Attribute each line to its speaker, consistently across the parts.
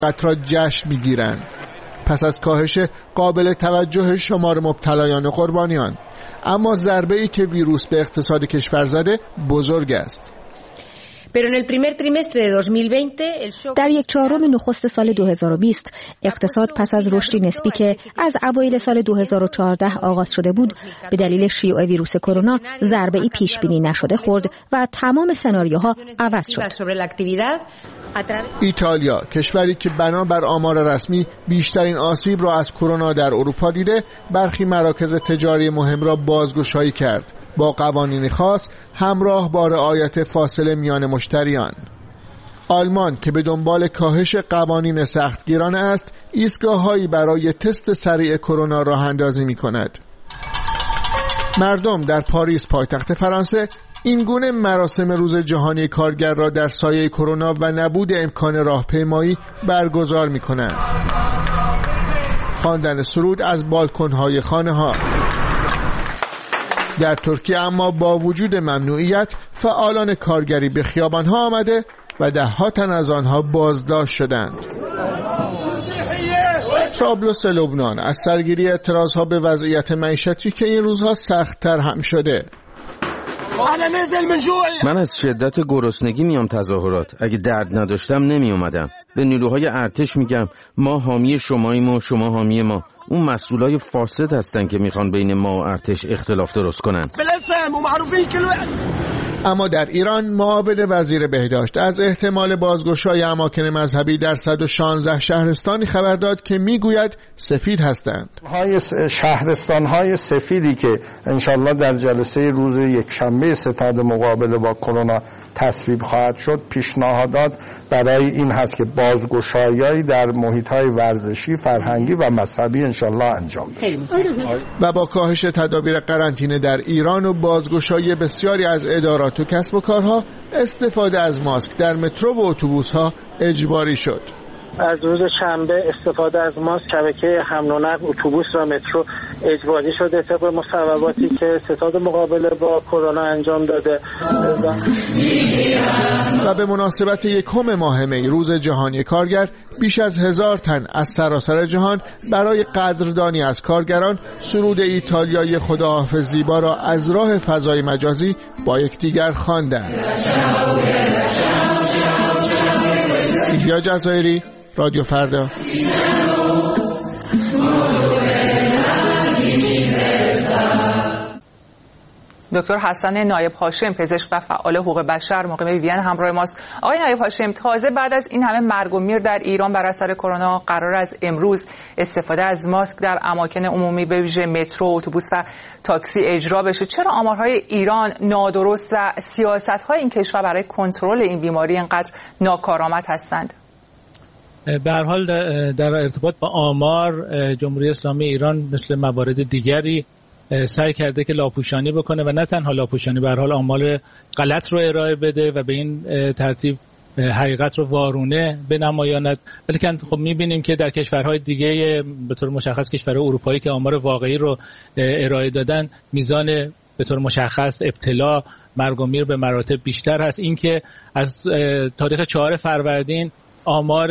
Speaker 1: را جشن می‌گیرند پس از کاهش قابل توجه شمار مبتلایان و قربانیان. اما ضربه‌ای که ویروس به اقتصاد کشور زده بزرگ است.
Speaker 2: در یک چهارم نخست سال 2020 اقتصاد پس از رشدی نسبی که از اوایل سال 2014 آغاز شده بود به دلیل شیوع ویروس کرونا ضربه‌ای پیش بینی نشده خورد و تمام سناریوها عوض شد.
Speaker 1: ایتالیا، کشوری که بنابر آمار رسمی بیشترین آسیب را از کرونا در اروپا دیده، برخی مراکز تجاری مهم را بازگشایی کرد با قوانین خاص همراه با رعایت فاصله میان مشتریان. آلمان که به دنبال کاهش قوانین سختگیرانه است، ایستگاه‌هایی برای تست سریع کرونا راه اندازی می‌کند. مردم در پاریس پایتخت فرانسه این گونه مراسم روز جهانی کارگر را در سایه کرونا و نبود امکان راهپیمایی برگزار می‌کنند. خواندن سرود از بالکن‌های خانه‌ها. در ترکیه اما با وجود ممنوعیت فعالان کارگری به خیابان‌ها آمده و ده‌ها تن از آنها بازداشت شدند. طرابلس لبنان از سرگیری اعتراضها به وضعیت معیشتی که این روزها سخت‌تر هم شده.
Speaker 3: من از شدت گرسنگی میام تظاهرات. اگه درد نداشتم نمی اومدم. به نیروهای ارتش میگم ما حامی شماییم و شما حامی ما. اون مسئولای فاسد هستن که میخوان بین ما و ارتش اختلاف درست کنن.
Speaker 1: اما در ایران معاون وزیر بهداشت از احتمال بازگشایی اماکن مذهبی در 116 شهرستانی خبر داد که میگوید سفید هستند.
Speaker 4: شهرستان‌های سفیدی که انشالله در جلسه روز یکشنبه ستاد مقابله با کرونا تصویب خواهد شد، پیشنهادات برای این هست که بازگشایی در محیط‌های ورزشی، فرهنگی و مذهبی انشالله انجام بشه.
Speaker 1: و با کاهش تدابیر قرنطینه در ایران و بازگشایی بسیاری از ادارات و کسب و کارها، استفاده از ماسک در مترو و اتوبوس‌ها اجباری شد.
Speaker 5: از روز شنبه استفاده از ماسک شبکه حمل و نقل اتوبوس و مترو اجباری شده طبق مصوباتی که ستاد مقابله با کرونا انجام داده.
Speaker 1: و به مناسبت یکم ماه می روز جهانی کارگر، بیش از 1000 تن از سراسر جهان برای قدردانی از کارگران سرود ایتالیایی خداحافظ زیبا را از راه فضای مجازی با یکدیگر خواندند. یا جزایری، رادیو فردا.
Speaker 6: دکتر حسن نایب هاشم، پزشک و فعال حقوق بشر، مقیم وین همراه ماست. آقای نایب هاشم، تازه بعد از این همه مرگ و میر در ایران بر اثر کرونا قرار از امروز استفاده از ماسک در اماکن عمومی به ویژه مترو، اتوبوس و تاکسی اجرا بشه. چرا آمارهای ایران نادرست و سیاست‌های این کشور برای کنترل این بیماری اینقدر ناکارآمد هستند؟
Speaker 7: به هر حال در ارتباط با آمار، جمهوری اسلامی ایران مثل موارد دیگری سعی کرده که لاپوشانی بکنه و نه تنها لاپوشانی، به هر حال آمار غلط رو ارائه بده و به این ترتیب حقیقت رو وارونه بنمایاند. ولی خب می‌بینیم که در کشورهای دیگه به طور مشخص کشورهای اروپایی که آمار واقعی رو ارائه دادن، میزان به طور مشخص ابتلا، مرگ و میر به مراتب بیشتر هست. این که از تاریخ 4 فروردین آمار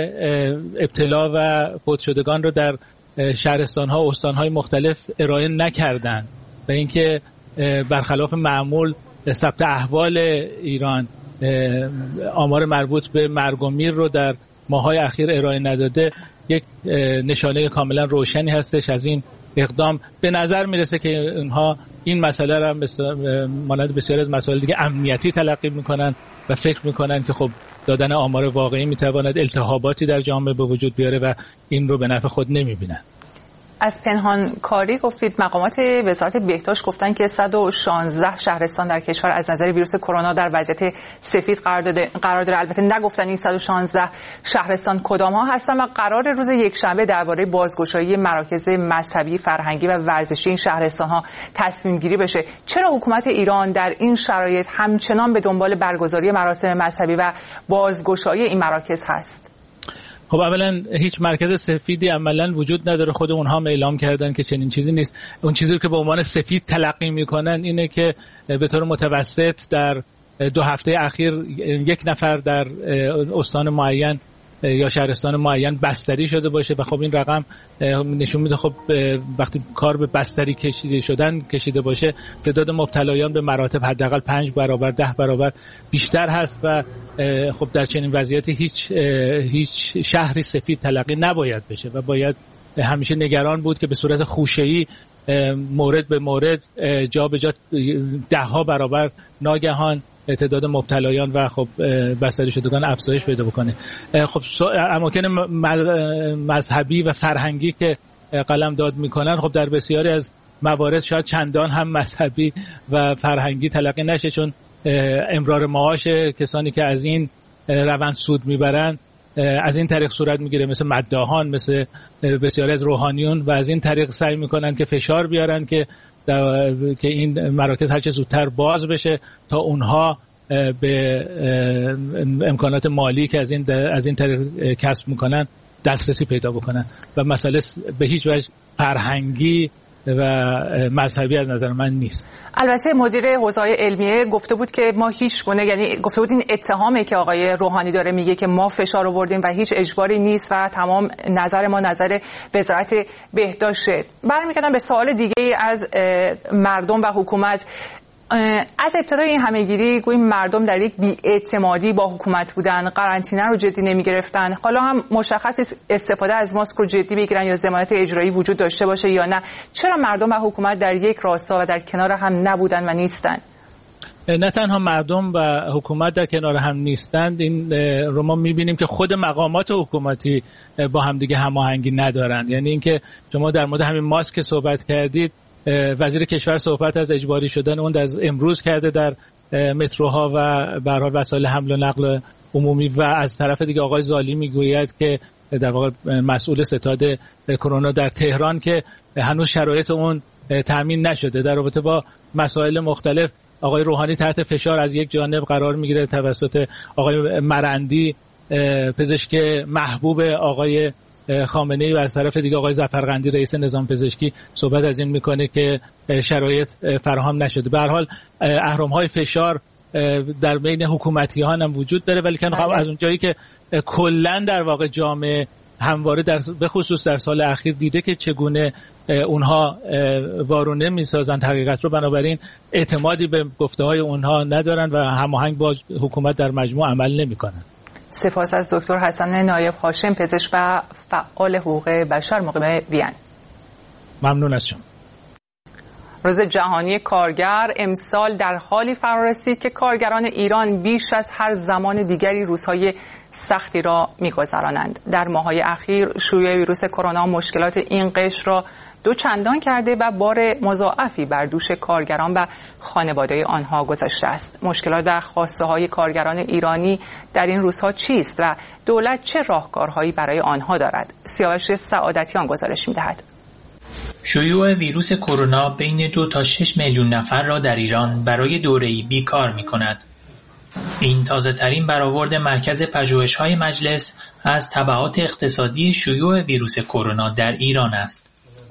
Speaker 7: ابتلا و فوت شدگان رو در شهرستان‌ها و استان‌های مختلف ارائه نکردند و اینکه برخلاف معمول ثبت احوال ایران آمار مربوط به مرگ و میر رو در ماه‌های اخیر ارائه نداده، یک نشانه کاملا روشنی هستش از این اقدام. به نظر میرسه که اونها این مسئله را مانند بسیاری از مسائل دیگه امنیتی تلقی میکنن و فکر میکنن که خب دادن آمار واقعی میتواند التهاباتی در جامعه به وجود بیاره و این رو به نفع خود نمیبینن.
Speaker 6: از پنهان کاری گفتید. مقامات وزارت بهداشت گفتن که 116 شهرستان در کشور از نظر ویروس کرونا در وضعیت سفید قرار داره. البته نگفتن این 116 شهرستان کدام ها هستن و قرار روز یکشنبه درباره بازگشایی مراکز مذهبی، فرهنگی و ورزشی این شهرستان ها تصمیم گیری بشه. چرا حکومت ایران در این شرایط همچنان به دنبال برگزاری مراسم مذهبی و بازگشایی این مراکز هست؟
Speaker 7: خب اولا هیچ مرکز سفیدی عملا وجود نداره. خود اونها هم اعلام کردن که چنین چیزی نیست. اون چیزی که به عنوان سفید تلقی میکنن اینه که به طور متوسط در 2 هفته اخیر یک نفر در استان معین یا شهرستان معین بستری شده باشه و خب این رقم نشون میده خب وقتی کار به بستری کشیده باشه تعداد مبتلایان به مراتب حداقل 5 برابر 10 برابر بیشتر هست و خب در چنین وضعیتی هیچ شهری سفید تلقی نباید بشه و باید همیشه نگران بود که به صورت خوشه‌ای مورد به مورد جا به جا 10 برابر ناگهان تعداد مبتلایان و خب بستری شدگان افزایش پیدا بکنه. خب اماکن مذهبی و فرهنگی که قلم داد میکنن خب در بسیاری از موارد شاید چندان هم مذهبی و فرهنگی تلقی نشه، چون امرار معاش کسانی که از این روند سود میبرن از این طریق صورت میگیره، مثل مداحان، مثل بسیاری از روحانیون، و از این طریق سعی میکنن که فشار بیارن که این مراکز هرچه زودتر باز بشه تا اونها به امکانات مالی که از این طریق کسب میکنن دسترسی پیدا بکنن و مسئله به هیچ وجه فرهنگی و مذهبی از نظر من نیست.
Speaker 6: البته مدیر حوزه علمیه گفته بود که ما هیچ گونه، یعنی گفته بود این اتهامی که آقای روحانی داره میگه که ما فشار آوردیم و هیچ اجباری نیست و تمام نظر ما نظر وزارت بهداشت. برمیگردم به سوال دیگه از مردم و حکومت. از ابتدای این همهگیری گوییم مردم در یک بی‌اعتمادی با حکومت بودن، قرنطینه رو جدی نمی‌گرفتن. حالا هم مشخص استفاده از ماسک رو جدی بگیرن یا ضمانت اجرایی وجود داشته باشه یا نه. چرا مردم و حکومت در یک راستا و در کنار هم نبودن و نیستن؟
Speaker 7: نه تنها مردم و حکومت در کنار هم نیستند، این رو ما می‌بینیم که خود مقامات حکومتی با همدیگه هماهنگی ندارن. یعنی اینکه شما در مورد همین ماسک صحبت کردید، وزیر کشور صحبت از اجباری شدن اون از امروز کرده در متروها و به هر حال وسایل حمل و نقل عمومی، و از طرف دیگه آقای زالی میگوید که در واقع مسئول ستاد کرونا در تهران که هنوز شرایط اون تامین نشده. در رابطه با مسائل مختلف آقای روحانی تحت فشار از یک جانب قرار میگیره توسط آقای مرندی، پزشک محبوب آقای خامنه‌ای، و از طرف دیگه آقای ظفرقندی رئیس نظام پزشکی صحبت از این میکنه که شرایط فراهم نشده. به هر حال اهرم‌های فشار در بین حکومتی‌ها هم وجود داره، ولی از اونجایی که کلا در واقع جامعه همواره به خصوص در سال اخیر دیده که چگونه اونها وارونه میسازن حقیقت رو، بنابراین اعتمادی به گفته‌های اونها ندارن و هماهنگ با حکومت در مجموع عمل نمی‌کنن.
Speaker 6: سپاس از دکتر حسن نایب هاشم، پزشک و فعال حقوق بشر مقیم وین.
Speaker 7: ممنون از شما.
Speaker 6: روز جهانی کارگر امسال در حالی فرا رسید که کارگران ایران بیش از هر زمان دیگری روزهای سختی را می‌گذرانند. در ماه‌های اخیر شیوع ویروس کرونا مشکلات این قشر را دوچندان کرده و بار مضاعفی بر دوش کارگران و خانواده آنها گذاشته است. مشکلات و خواسته‌های کارگران ایرانی در این روزها چیست و دولت چه راهکارهایی برای آنها دارد؟ سیاوش سعادتیان گزارش می‌دهد.
Speaker 8: شیوع ویروس کرونا بین 2 تا 6 میلیون نفر را در ایران برای دوره‌ای بیکار می‌کند. این تازه‌ترین برآورد مرکز پژوهش‌های مجلس از تبعات اقتصادی شیوع ویروس کرونا در ایران است.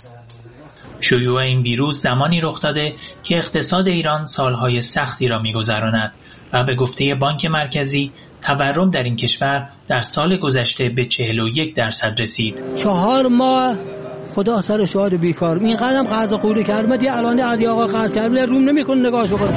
Speaker 8: شیوع این ویروس زمانی رخ داده که اقتصاد ایران سالهای سختی را می‌گذراند و به گفته بانک مرکزی تورم در این کشور در سال گذشته به 41% رسید.
Speaker 9: 4 ماه خدا سر شاد بیکار این قدم قرض قوری کرد یه الان از آقا قرض کرد روم نمی‌کنه نگاهش بکنه.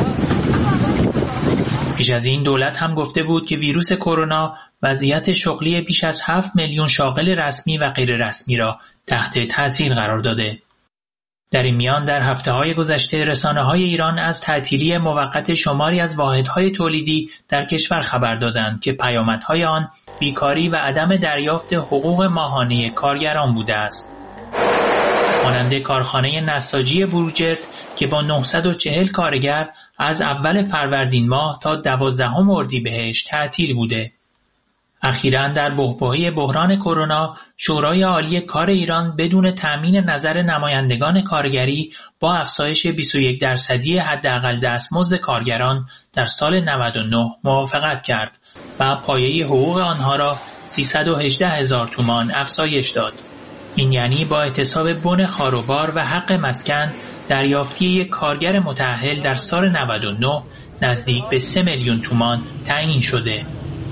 Speaker 8: پیش از این دولت هم گفته بود که ویروس کرونا وضعیت شغلی بیش از 7 میلیون شاغل رسمی و غیر رسمی را تحت تاثیر قرار داده. در این میان در هفته‌های گذشته رسانه‌های ایران از تعطیلی موقت شماری از واحدهای تولیدی در کشور خبر دادند که پیامدهای آن بیکاری و عدم دریافت حقوق ماهانه کارگران بوده است. مانند کارخانه نساجی بروجرد که با 940 کارگر از اول فروردین ماه تا 12 اردیبهشت تعطیل بوده. اخیراً در بحبوحه بحران کرونا، شورای عالی کار ایران بدون تأمین نظر نمایندگان کارگری با افزایش 21% حداقل دستمزد کارگران در سال 99 موافقت کرد و پایه حقوق آنها را 318,000 تومان افزایش داد. این یعنی با اعتصاب بن خاروبار و حق مسکن دریافتی یک کارگر متأهل در سال 99 نزدیک به 3 میلیون تومان تعیین شده.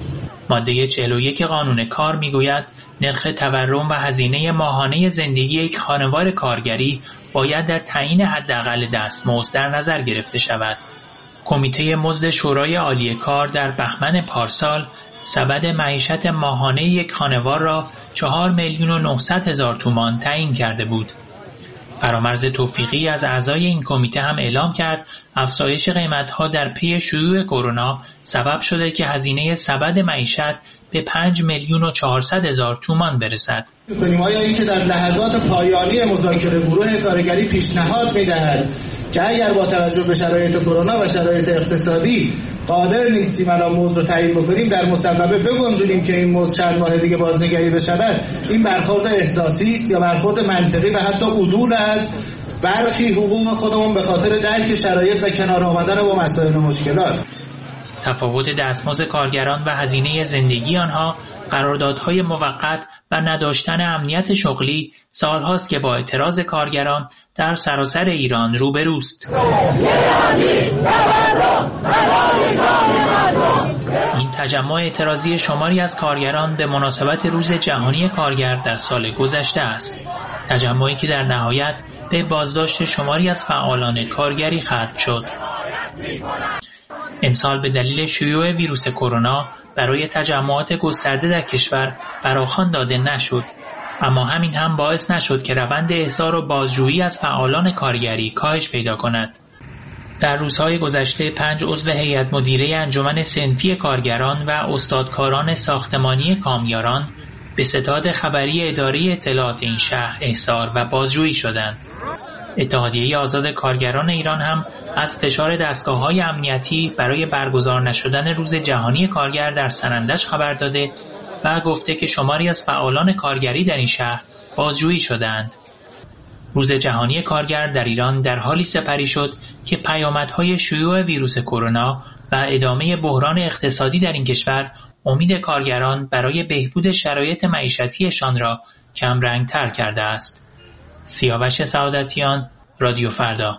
Speaker 8: ماده 41 قانون کار میگوید نرخ تورم و هزینه ماهانه زندگی یک خانوار کارگری باید در تعیین حداقل دستمزد در نظر گرفته شود. کمیته مزد شورای عالی کار در بهمن پارسال سبد معیشت ماهانه یک خانوار را 4,900,000 تومان تعیین کرده بود. فرامرز توفیقی از اعضای این کمیته هم اعلام کرد افزایش قیمت‌ها در پی شیوع کرونا سبب شده که هزینه سبد معیشت به 5,400,000 تومان برسد.
Speaker 10: آیا اینکه در لحظات پایانی مذاکره گروه کارگری پیشنهاد می‌دهد که اگر با توجه به شرایط کرونا و شرایط اقتصادی قادر نیستیم الان مزد رو تعیین بکنیم در مصوبه بگنجونیم که این مزد چند ماه دیگه بازنگری بشود، این برخورد احساسی است یا برخورد منطقی و حتی عدول از برخی حقوق خودمون به خاطر درک شرایط و کنار آمدن با مسائل و مشکلات.
Speaker 8: تفاوت دستمزد کارگران و هزینه زندگی آنها، قراردادهای موقت و نداشتن امنیت شغلی سالهاست که با اعتراض کارگران در سراسر ایران روبروست. این تجمع اعتراضی شماری از کارگران به مناسبت روز جهانی کارگر در سال گذشته است. تجمعی که در نهایت به بازداشت شماری از فعالان کارگری ختم شد. امسال به دلیل شیوع ویروس کرونا برای تجمعات گسترده در کشور فراخوان داده نشد، اما همین هم باعث نشد که روند احضار و بازجویی از فعالان کارگری کاهش پیدا کند. در روزهای گذشته 5 عضو هیئت مدیره انجمن صنفی کارگران و استادکاران ساختمانی کامیاران به ستاد خبری اداره اطلاعات این شهر احضار و بازجویی شدند. اتحادیه آزاد کارگران ایران هم از فشار دستگاه‌های امنیتی برای برگزار نشدن روز جهانی کارگر در سنندج خبر داده و گفته که شماری از فعالان کارگری در این شهر بازجویی شدند. روز جهانی کارگر در ایران در حالی سپری شد که پیامدهای شیوع ویروس کرونا و ادامه بحران اقتصادی در این کشور امید کارگران برای بهبود شرایط معیشتیشان را کمرنگ‌تر کرده است. سیاوش سعادتیان، رادیو فردا.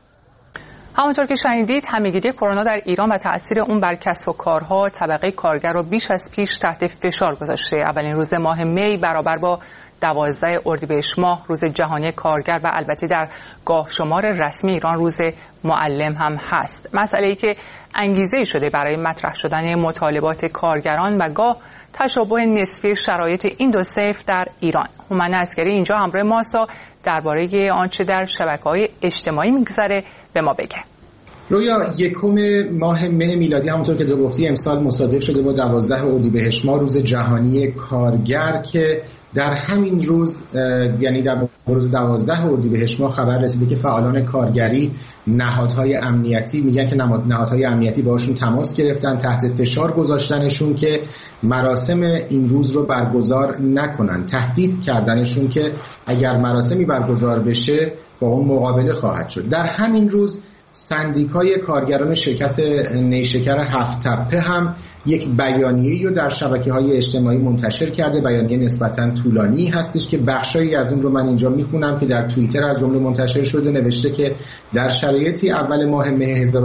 Speaker 6: همانطور که شنیدید همه‌گیری کرونا در ایران و تأثیر اون بر کسب و کارها طبقه کارگر رو بیش از پیش تحت فشار گذاشته. اولین روز ماه می برابر با 12 اردیبهشت ماه روز جهانی کارگر و البته در گاه شمار رسمی ایران روز معلم هم هست. مسئله‌ای که انگیزه شده برای مطرح شدن مطالبات کارگران و گاه تشابه نسبی شرایط این دو صنف در ایران. هومن عسکری اینجا همراه ماست درباره آنچه در شبکه‌های اجتماعی میگذره به ما بگه.
Speaker 11: رویا یکم ماه مه میلادی همونطور که تو گفتی امسال مصادف شده با 12 اردیبهشت ماه روز جهانی کارگر که در همین روز یعنی در روز 12 اردیبهشت ماه خبر رسیده که فعالان کارگری نهادهای امنیتی میگن که نهادهای امنیتی باشون تماس گرفتن، تحت فشار گذاشتنشون که مراسم این روز رو برگزار نکنن، تهدید کردنشون که اگر مراسمی برگزار بشه با اون مقابله خواهد شد. در همین روز سندیکای کارگران شرکت نیشکر هفت تپه هم یک بیانیه‌ای رو در شبکه‌های اجتماعی منتشر کرده. بیانیه نسبتاً طولانی هستش که بخشایی از اون رو من اینجا میخونم که در توییتر از جمله منتشر شده. نوشته که در شرایطی اول ماه مه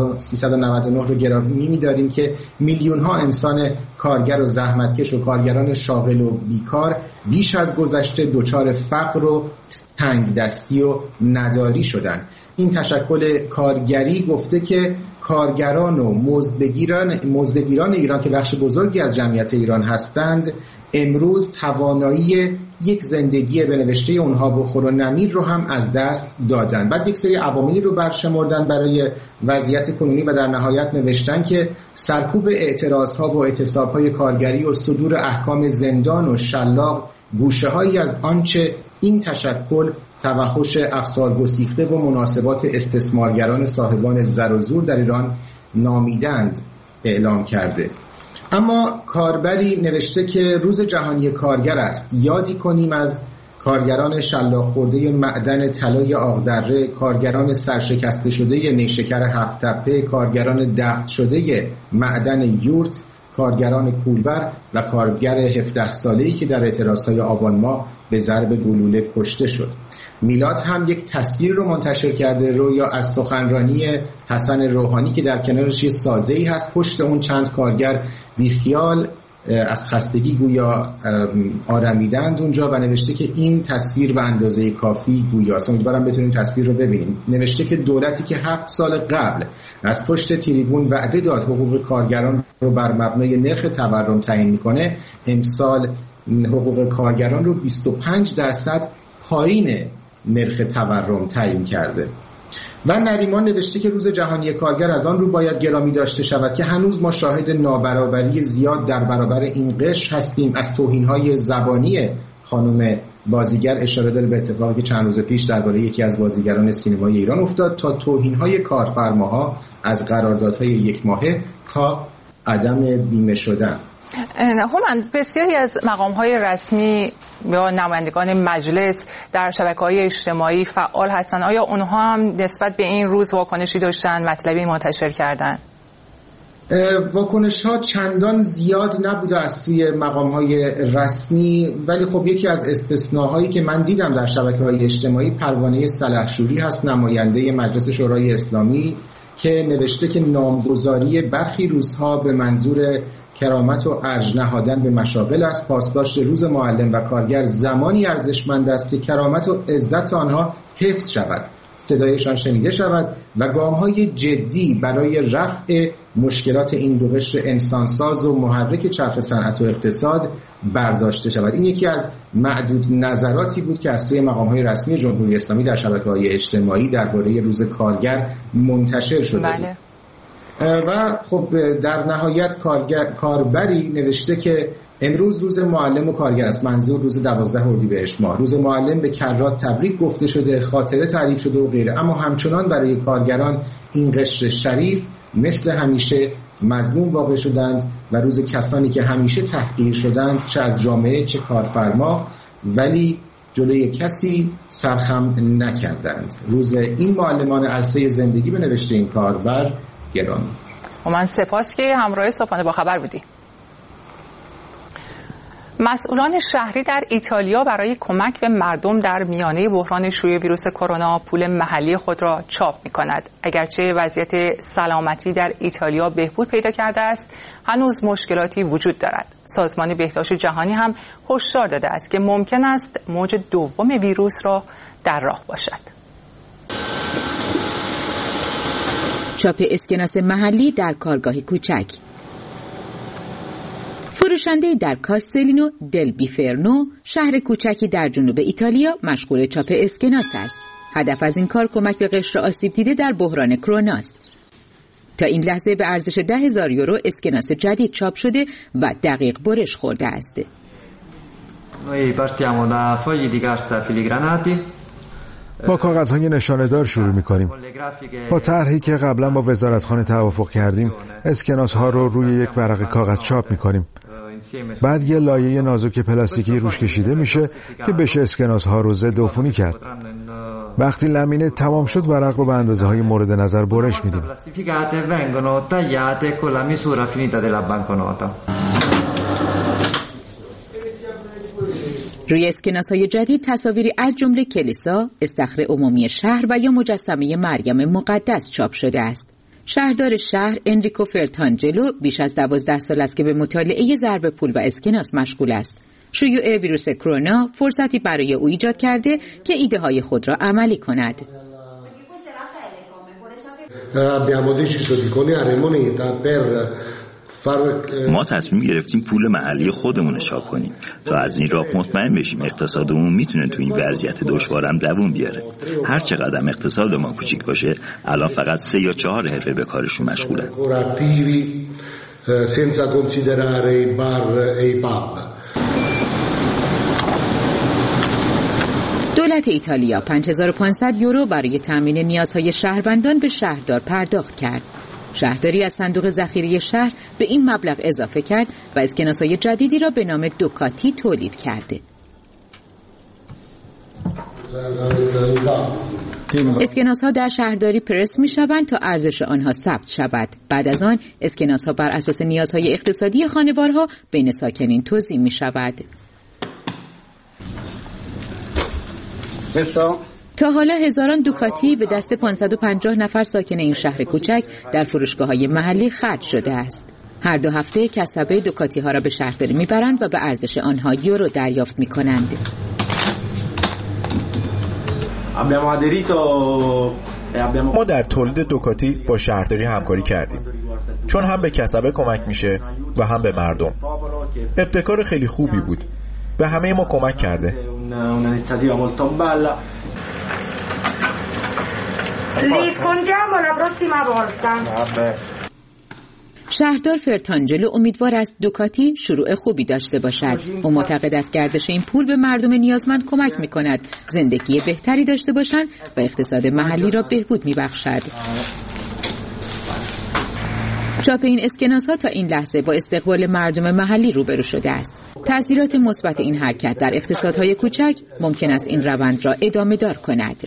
Speaker 11: 1399 رو گرامی می‌داریم که میلیون‌ها انسان کارگر و زحمتکش و کارگران شاغل و بیکار بیش از گذشته دچار فقر و تنگ دستی و نداری شدن. این تشکل کارگری گفته که کارگران و مزدبگیران ایران که بخش بزرگی از جمعیت ایران هستند امروز توانایی یک زندگی به نوشته اونها بخور و نمیر رو هم از دست دادن. بعد یک سری عواملی رو برشمردن برای وضعیت کنونی و در نهایت نوشتن که سرکوب اعتراضها و اعتصابهای کارگری و صدور احکام زندان و شلاق گوشه‌هایی از آنچه این تشکل توحش افسار گسیخته و مناسبات استثمارگران صاحبان زر و زور در ایران نامیدند اعلام کرده. اما کاربری نوشته که روز جهانی کارگر است، یادی کنیم از کارگران شلاق خورده معدن طلای آقدره، کارگران سرشکسته شده نیشکر هفت تپه، کارگران دفن شده معدن یورت، کارگران کولبر و کارگر 17 ساله‌ای که در اعتراضهای آبان ماه به ضرب گلوله کشته شد. میلاد هم یک تصویر رو منتشر کرده رویا از سخنرانی حسن روحانی که در کنارش یه سازه‌ای هست، پشت اون چند کارگر بیخیال از خستگی گویا آرمیدند اونجا و نوشته که این تصویر به اندازه کافی گویاست. امیدوارم بتونیم تصویر رو ببینیم. نوشته که دولتی که 7 سال قبل از پشت تریبون وعده داد حقوق کارگران رو بر مبنای نرخ تورم تعیین میکنه، امسال حقوق کارگران رو 25% پایین نرخ تورم تعیین کرده. و نریمان نوشته که روز جهانی کارگر از آن رو باید گرامی داشته شود که هنوز ما شاهد نابرابری زیاد در برابر این قشر هستیم. از توهین‌های زبانی خانم بازیگر اشاره داره به اتفاقی که چند روز پیش درباره یکی از بازیگران سینمای ایران افتاد، تا توهین‌های کارفرماها از قراردادهای 1 ماهه تا عدم بیمه شدن.
Speaker 6: هومن، بسیاری از مقام‌های رسمی یا نمایندگان مجلس در شبکه‌های اجتماعی فعال هستند. آیا اونها هم نسبت به این روز واکنشی داشتن، مطلبی منتشر کردن؟
Speaker 11: واکنش‌ها چندان زیاد نبوده از سوی مقام‌های رسمی، ولی خب یکی از استثناهایی که من دیدم در شبکه‌های اجتماعی پروانه سلحشوری هست، نماینده مجلس شورای اسلامی، که نوشته که نامگذاری برخی روزها به منظور کرامت و ارج نهادن به مشاغل است. پاسداشت روز معلم و کارگر زمانی ارزشمند است که کرامت و عزت آنها حفظ شود، صدایشان شنیده شود و گام‌های جدی برای رفع مشکلات این دو قشر انسانساز و محرک چرخ صنعت و اقتصاد برداشته شود. این یکی از معدود نظراتی بود که از سوی مقام‌های رسمی جمهوری اسلامی در شبکه‌های اجتماعی درباره روز کارگر منتشر شده.
Speaker 6: بله.
Speaker 11: و خب در نهایت کاربری نوشته که امروز روز معلم و کارگر است، منظور روز 12 اردیبهشت ماه. روز معلم به کرات تبریک گفته شده، خاطره تعریف شده و غیره، اما همچنان برای کارگران این قشر شریف مثل همیشه مظلوم واقع شدند و روز کسانی که همیشه تحقیر شدند، چه از جامعه چه کارفرما، ولی جلوی کسی سرخم نکردند. روز این معلمان عرصه زندگی به نوشته این کاربر گرامی.
Speaker 6: و من سپاس که همراه صبحانه با خبر بودی. مسئولان شهری در ایتالیا برای کمک به مردم در میانه بحران شیوع ویروس کرونا پول محلی خود را چاپ می‌کند. اگرچه وضعیت سلامتی در ایتالیا بهبود پیدا کرده است، هنوز مشکلاتی وجود دارد. سازمان بهداشت جهانی هم هشدار داده است که ممکن است موج دوم ویروس را در راه باشد.
Speaker 12: چاپ اسکناس محلی در کارگاه کوچک. فروشنده در کاستلینو دل بیفرنو، شهر کوچکی در جنوب ایتالیا، مشغول چاپ اسکناس است. هدف از این کار کمک به قشر آسیب دیده در بحران کرونا است. تا این لحظه به ارزش 10,000 یورو اسکناس جدید چاپ شده و دقیق برش خورده است.
Speaker 13: با کاغذهای نشانه‌دار شروع می‌کنیم. با طرحی که قبلا با وزارتخانه توافق کردیم، اسکناس‌ها رو روی یک ورق کاغذ چاپ می‌کنیم. بعد یه لایه نازک پلاستیکی روش کشیده میشه که بشه اسکناس‌ها رو ضد عفونی کرد. وقتی لامینه تمام شد، ورق رو به اندازه‌های مورد نظر برش میدیم.
Speaker 12: روی اسکناس‌های جدید تصاویری از جمله کلیسا، استخر عمومی شهر و یا مجسمه مریم مقدس چاپ شده است. شهردار شهر انریکو فرتانجلو بیش از 12 سال است که به مطالعه ضرب پول و اسکناس مشغول است. شیوع ویروس کرونا فرصتی برای او ایجاد کرده که ایده‌های خود را عملی کند.
Speaker 14: ما تصمیم گرفتیم پول محلی خودمون چاپ کنیم تا از این راه مطمئن بشیم اقتصادمون میتونه تو این وضعیت دشوارم دووم بیاره. هر چقدر اقتصاد ما کوچیک باشه، الان فقط 3 یا 4 حرفه به کارشون مشغولن.
Speaker 12: دولت ایتالیا 5500 یورو برای تامین نیازهای شهروندان به شهردار پرداخت کرد. شهرداری از صندوق ذخیره شهر به این مبلغ اضافه کرد و اسکناس‌های جدیدی را به نام دوکاتی تولید کرده. اسکناس‌ها در شهرداری پرس می‌شوند تا ارزش آنها ثبت شود. بعد از آن اسکناس‌ها بر اساس نیازهای اقتصادی خانوارها بین ساکنین توزیع می‌شود. تا حالا هزاران دوکاتی به دست 550 نفر ساکن این شهر کوچک در فروشگاه‌های محلی خرج شده است. هر 2 هفته کسبه دوکاتی ها را به شهرداری میبرند و به ارزش آنها یورو دریافت میکنند.
Speaker 15: ما در تولید دوکاتی با شهرداری همکاری کردیم، چون هم به کسبه کمک میشه و هم به مردم. ابتکار خیلی خوبی بود، به همه ما کمک کرده.
Speaker 12: شهردار فرتانجلو امیدوار است دوکاتی شروع خوبی داشته باشد. او معتقد است گردش این پول به مردم نیازمند کمک می‌کند زندگی بهتری داشته باشند و اقتصاد محلی را بهبود می‌بخشد. چاپ این اسکناس‌ها تا این لحظه با استقبال مردم محلی روبرو شده است. تأثیرات مثبت این حرکت در اقتصادهای کوچک ممکن است این روند را ادامه دار کند.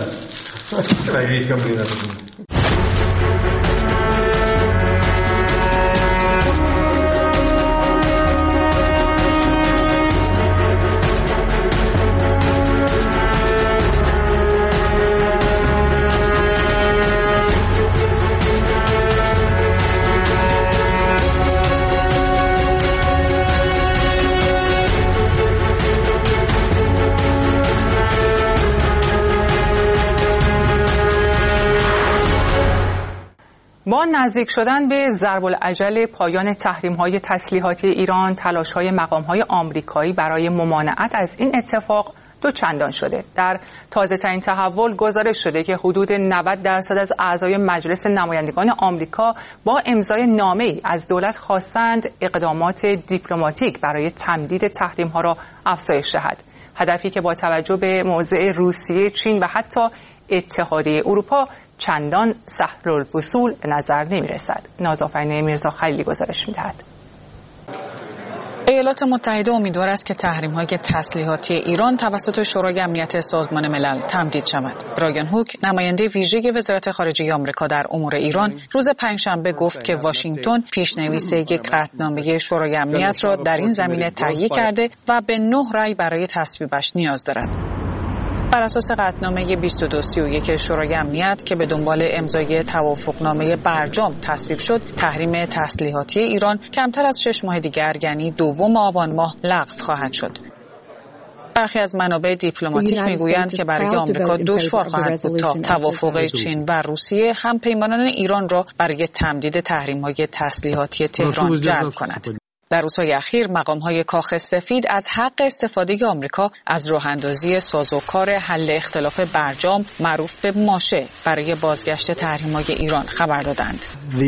Speaker 6: با نزدیک شدن به ضرب العجل پایان تحریم‌های تسلیحاتی ایران، تلاش‌های مقام‌های آمریکایی برای ممانعت از این اتفاق دوچندان شده. در تازه‌ترین تحول گزارش شده که حدود 90% از اعضای مجلس نمایندگان آمریکا با امضای نامه‌ای از دولت خواستند اقدامات دیپلماتیک برای تمدید تحریم‌ها را افزایش دهد. هدفی که با توجه به موضع روسیه، چین و حتی اتحادیه اروپا چندان سهل الوصول به نظر نمی رسد. نازآفرین میرزا خلیلی گزارش می دهد.
Speaker 16: ایالات متحده امیدوار است که تحریم‌های تسلیحاتی ایران توسط شورای امنیت سازمان ملل تمدید شود. برایان هوک، نماینده ویژه وزارت خارجه آمریکا در امور ایران، روز پنجشنبه گفت که واشنگتن پیشنویس یک قطعنامه شورای امنیت را در این زمینه تهیه کرده و به 9 رأی برای تصویبش نیاز دارد. بر اساس قطعنامه 2231 شورای امنیت که به دنبال امضای توافقنامه برجام تصویب شد، تحریم تسلیحاتی ایران کمتر از 6 ماه دیگر یعنی 2 آبان ماه لغو خواهد شد. برخی از منابع دیپلماتیک میگویند که برای آمریکا دشوار خواهد بود تا توافق چین و روسیه هم پیمانان ایران را برای تمدید تحریم‌های تسلیحاتی تهران جلب کند. در روزهای اخیر مقام‌های کاخ سفید از حق استفاده آمریکا از راه‌اندازی سازوکار حل اختلاف برجام معروف به ماشه برای بازگشت تحریم‌های ایران خبر دادند.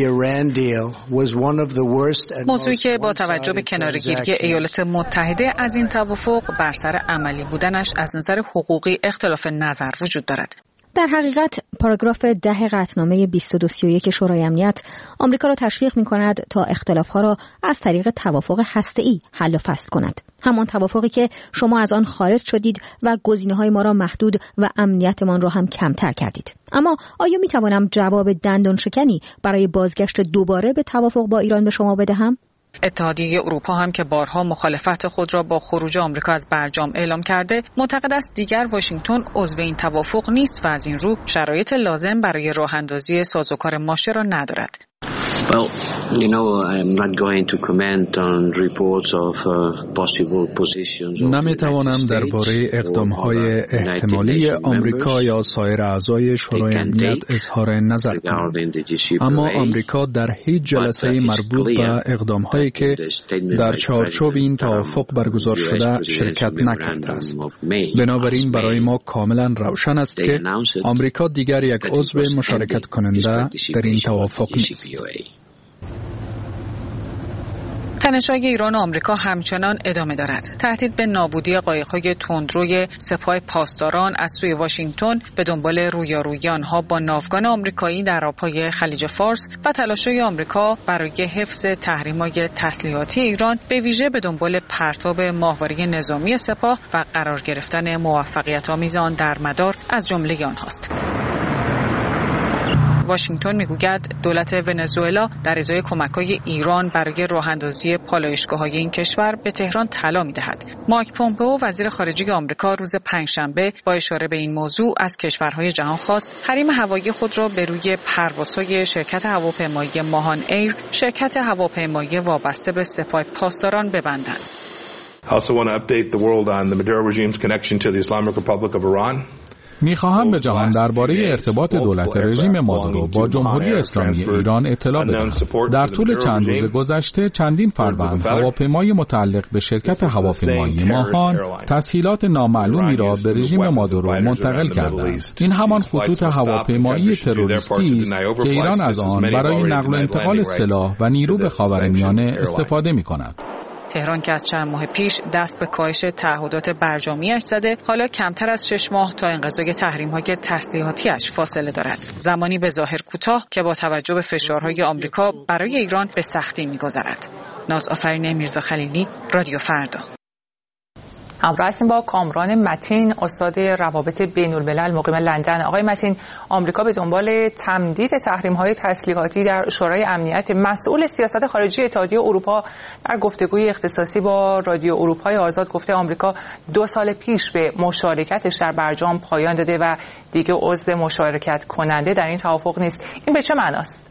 Speaker 16: موضوعی که با توجه به کناره‌گیری ایالات متحده از این توافق بر سر عملی بودنش از نظر حقوقی اختلاف نظر وجود دارد.
Speaker 2: در حقیقت پاراگراف 10 قطعنامه 2231 شورای امنیت آمریکا را تشویق می‌کند تا اختلاف‌ها را از طریق توافق هسته‌ای حل و فصل کند. همان توافقی که شما از آن خارج شدید و گزینه‌های ما را محدود و امنیتمان را هم کمتر کردید. اما آیا می‌توانم جواب دندان شکنی برای بازگشت دوباره به توافق با ایران به شما بدهم؟
Speaker 16: اتحادیه اروپا هم که بارها مخالفت خود را با خروج آمریکا از برجام اعلام کرده، معتقد است دیگر واشنگتن عضو این توافق نیست و از این رو شرایط لازم برای راه‌اندازی سازوکار ماشه را ندارد.
Speaker 17: Well, I'm not going to comment on reports of possible positions.
Speaker 18: نمیتوانم درباره اقدام‌های احتمالی آمریکا یا سایر اعضای شورای امنیت اظهار نظر کنم. اما آمریکا در هیچ جلسه مربوط به اقدام‌هایی که در چارچوب این توافق برگزار شده شرکت نکرده است. بنابراین برای ما کاملا روشن است که آمریکا دیگر یک عضو مشارکت کننده در این توافق نیست.
Speaker 16: تنش‌های ایران و آمریکا همچنان ادامه دارد. تهدید به نابودی قایق‌های تندروی سپاه پاسداران از سوی واشنگتن به دنبال رویارویی آنها با ناوگان آمریکایی در آب‌های خلیج فارس و تلاش‌های آمریکا برای حفظ تحریم‌های تسلیحاتی ایران به ویژه به دنبال پرتاب ماهواره نظامی سپاه و قرار گرفتن موفقیت‌آمیز آن در مدار از جمله آنهاست. واشنگتن میگوید دولت ونزوئلا در ازای کمک‌های ایران برای راه‌اندازی پالایشگاه‌های این کشور به تهران طلا می‌دهد. مایک پومپئو وزیر خارجه آمریکا روز پنجشنبه با اشاره به این موضوع از کشورهای جهان خواست حریم هوایی خود را به روی پروازهای شرکت هواپیمایی ماهان ایر، شرکت هواپیمایی وابسته به سپاه پاسداران ببندند.
Speaker 19: می‌خواهم به جهان درباره ارتباط دولت رژیم مادورو با جمهوری اسلامی ایران اطلاع بدهم. در طول چند روز گذشته چندین فروند هواپیمای متعلق به شرکت هواپیمایی ماهان تسهیلات نامعلومی را به رژیم مادورو منتقل کردند. این همان خطوط هواپیمایی تروریستی است که ایران از آن برای نقل و انتقال سلاح و نیرو به خاورمیانه استفاده می‌کند.
Speaker 16: تهران که از چند ماه پیش دست به کاهش تعهدات برجامی‌اش زده، حالا کمتر از 6 ماه تا انقضای تحریم‌های تسلیحاتی‌اش فاصله دارد. زمانی به ظاهر کوتاه که با توجه به فشارهای آمریکا برای ایران به سختی می‌گذرد. ناز آفرین میرزا خلیلی، رادیو فردا.
Speaker 6: همراه هستیم با کامران متین، استاد روابط بین‌الملل مقیم لندن. آقای متین، آمریکا به دنبال تمدید تحریم‌های تسلیحاتی در شورای امنیت، مسئول سیاست خارجی اتحادیه اروپا در گفتگوی اختصاصی با رادیو اروپای آزاد گفته آمریکا 2 سال پیش به مشارکتش در برجام پایان داده و دیگه عضو مشارکت کننده در این توافق نیست. این به چه معناست؟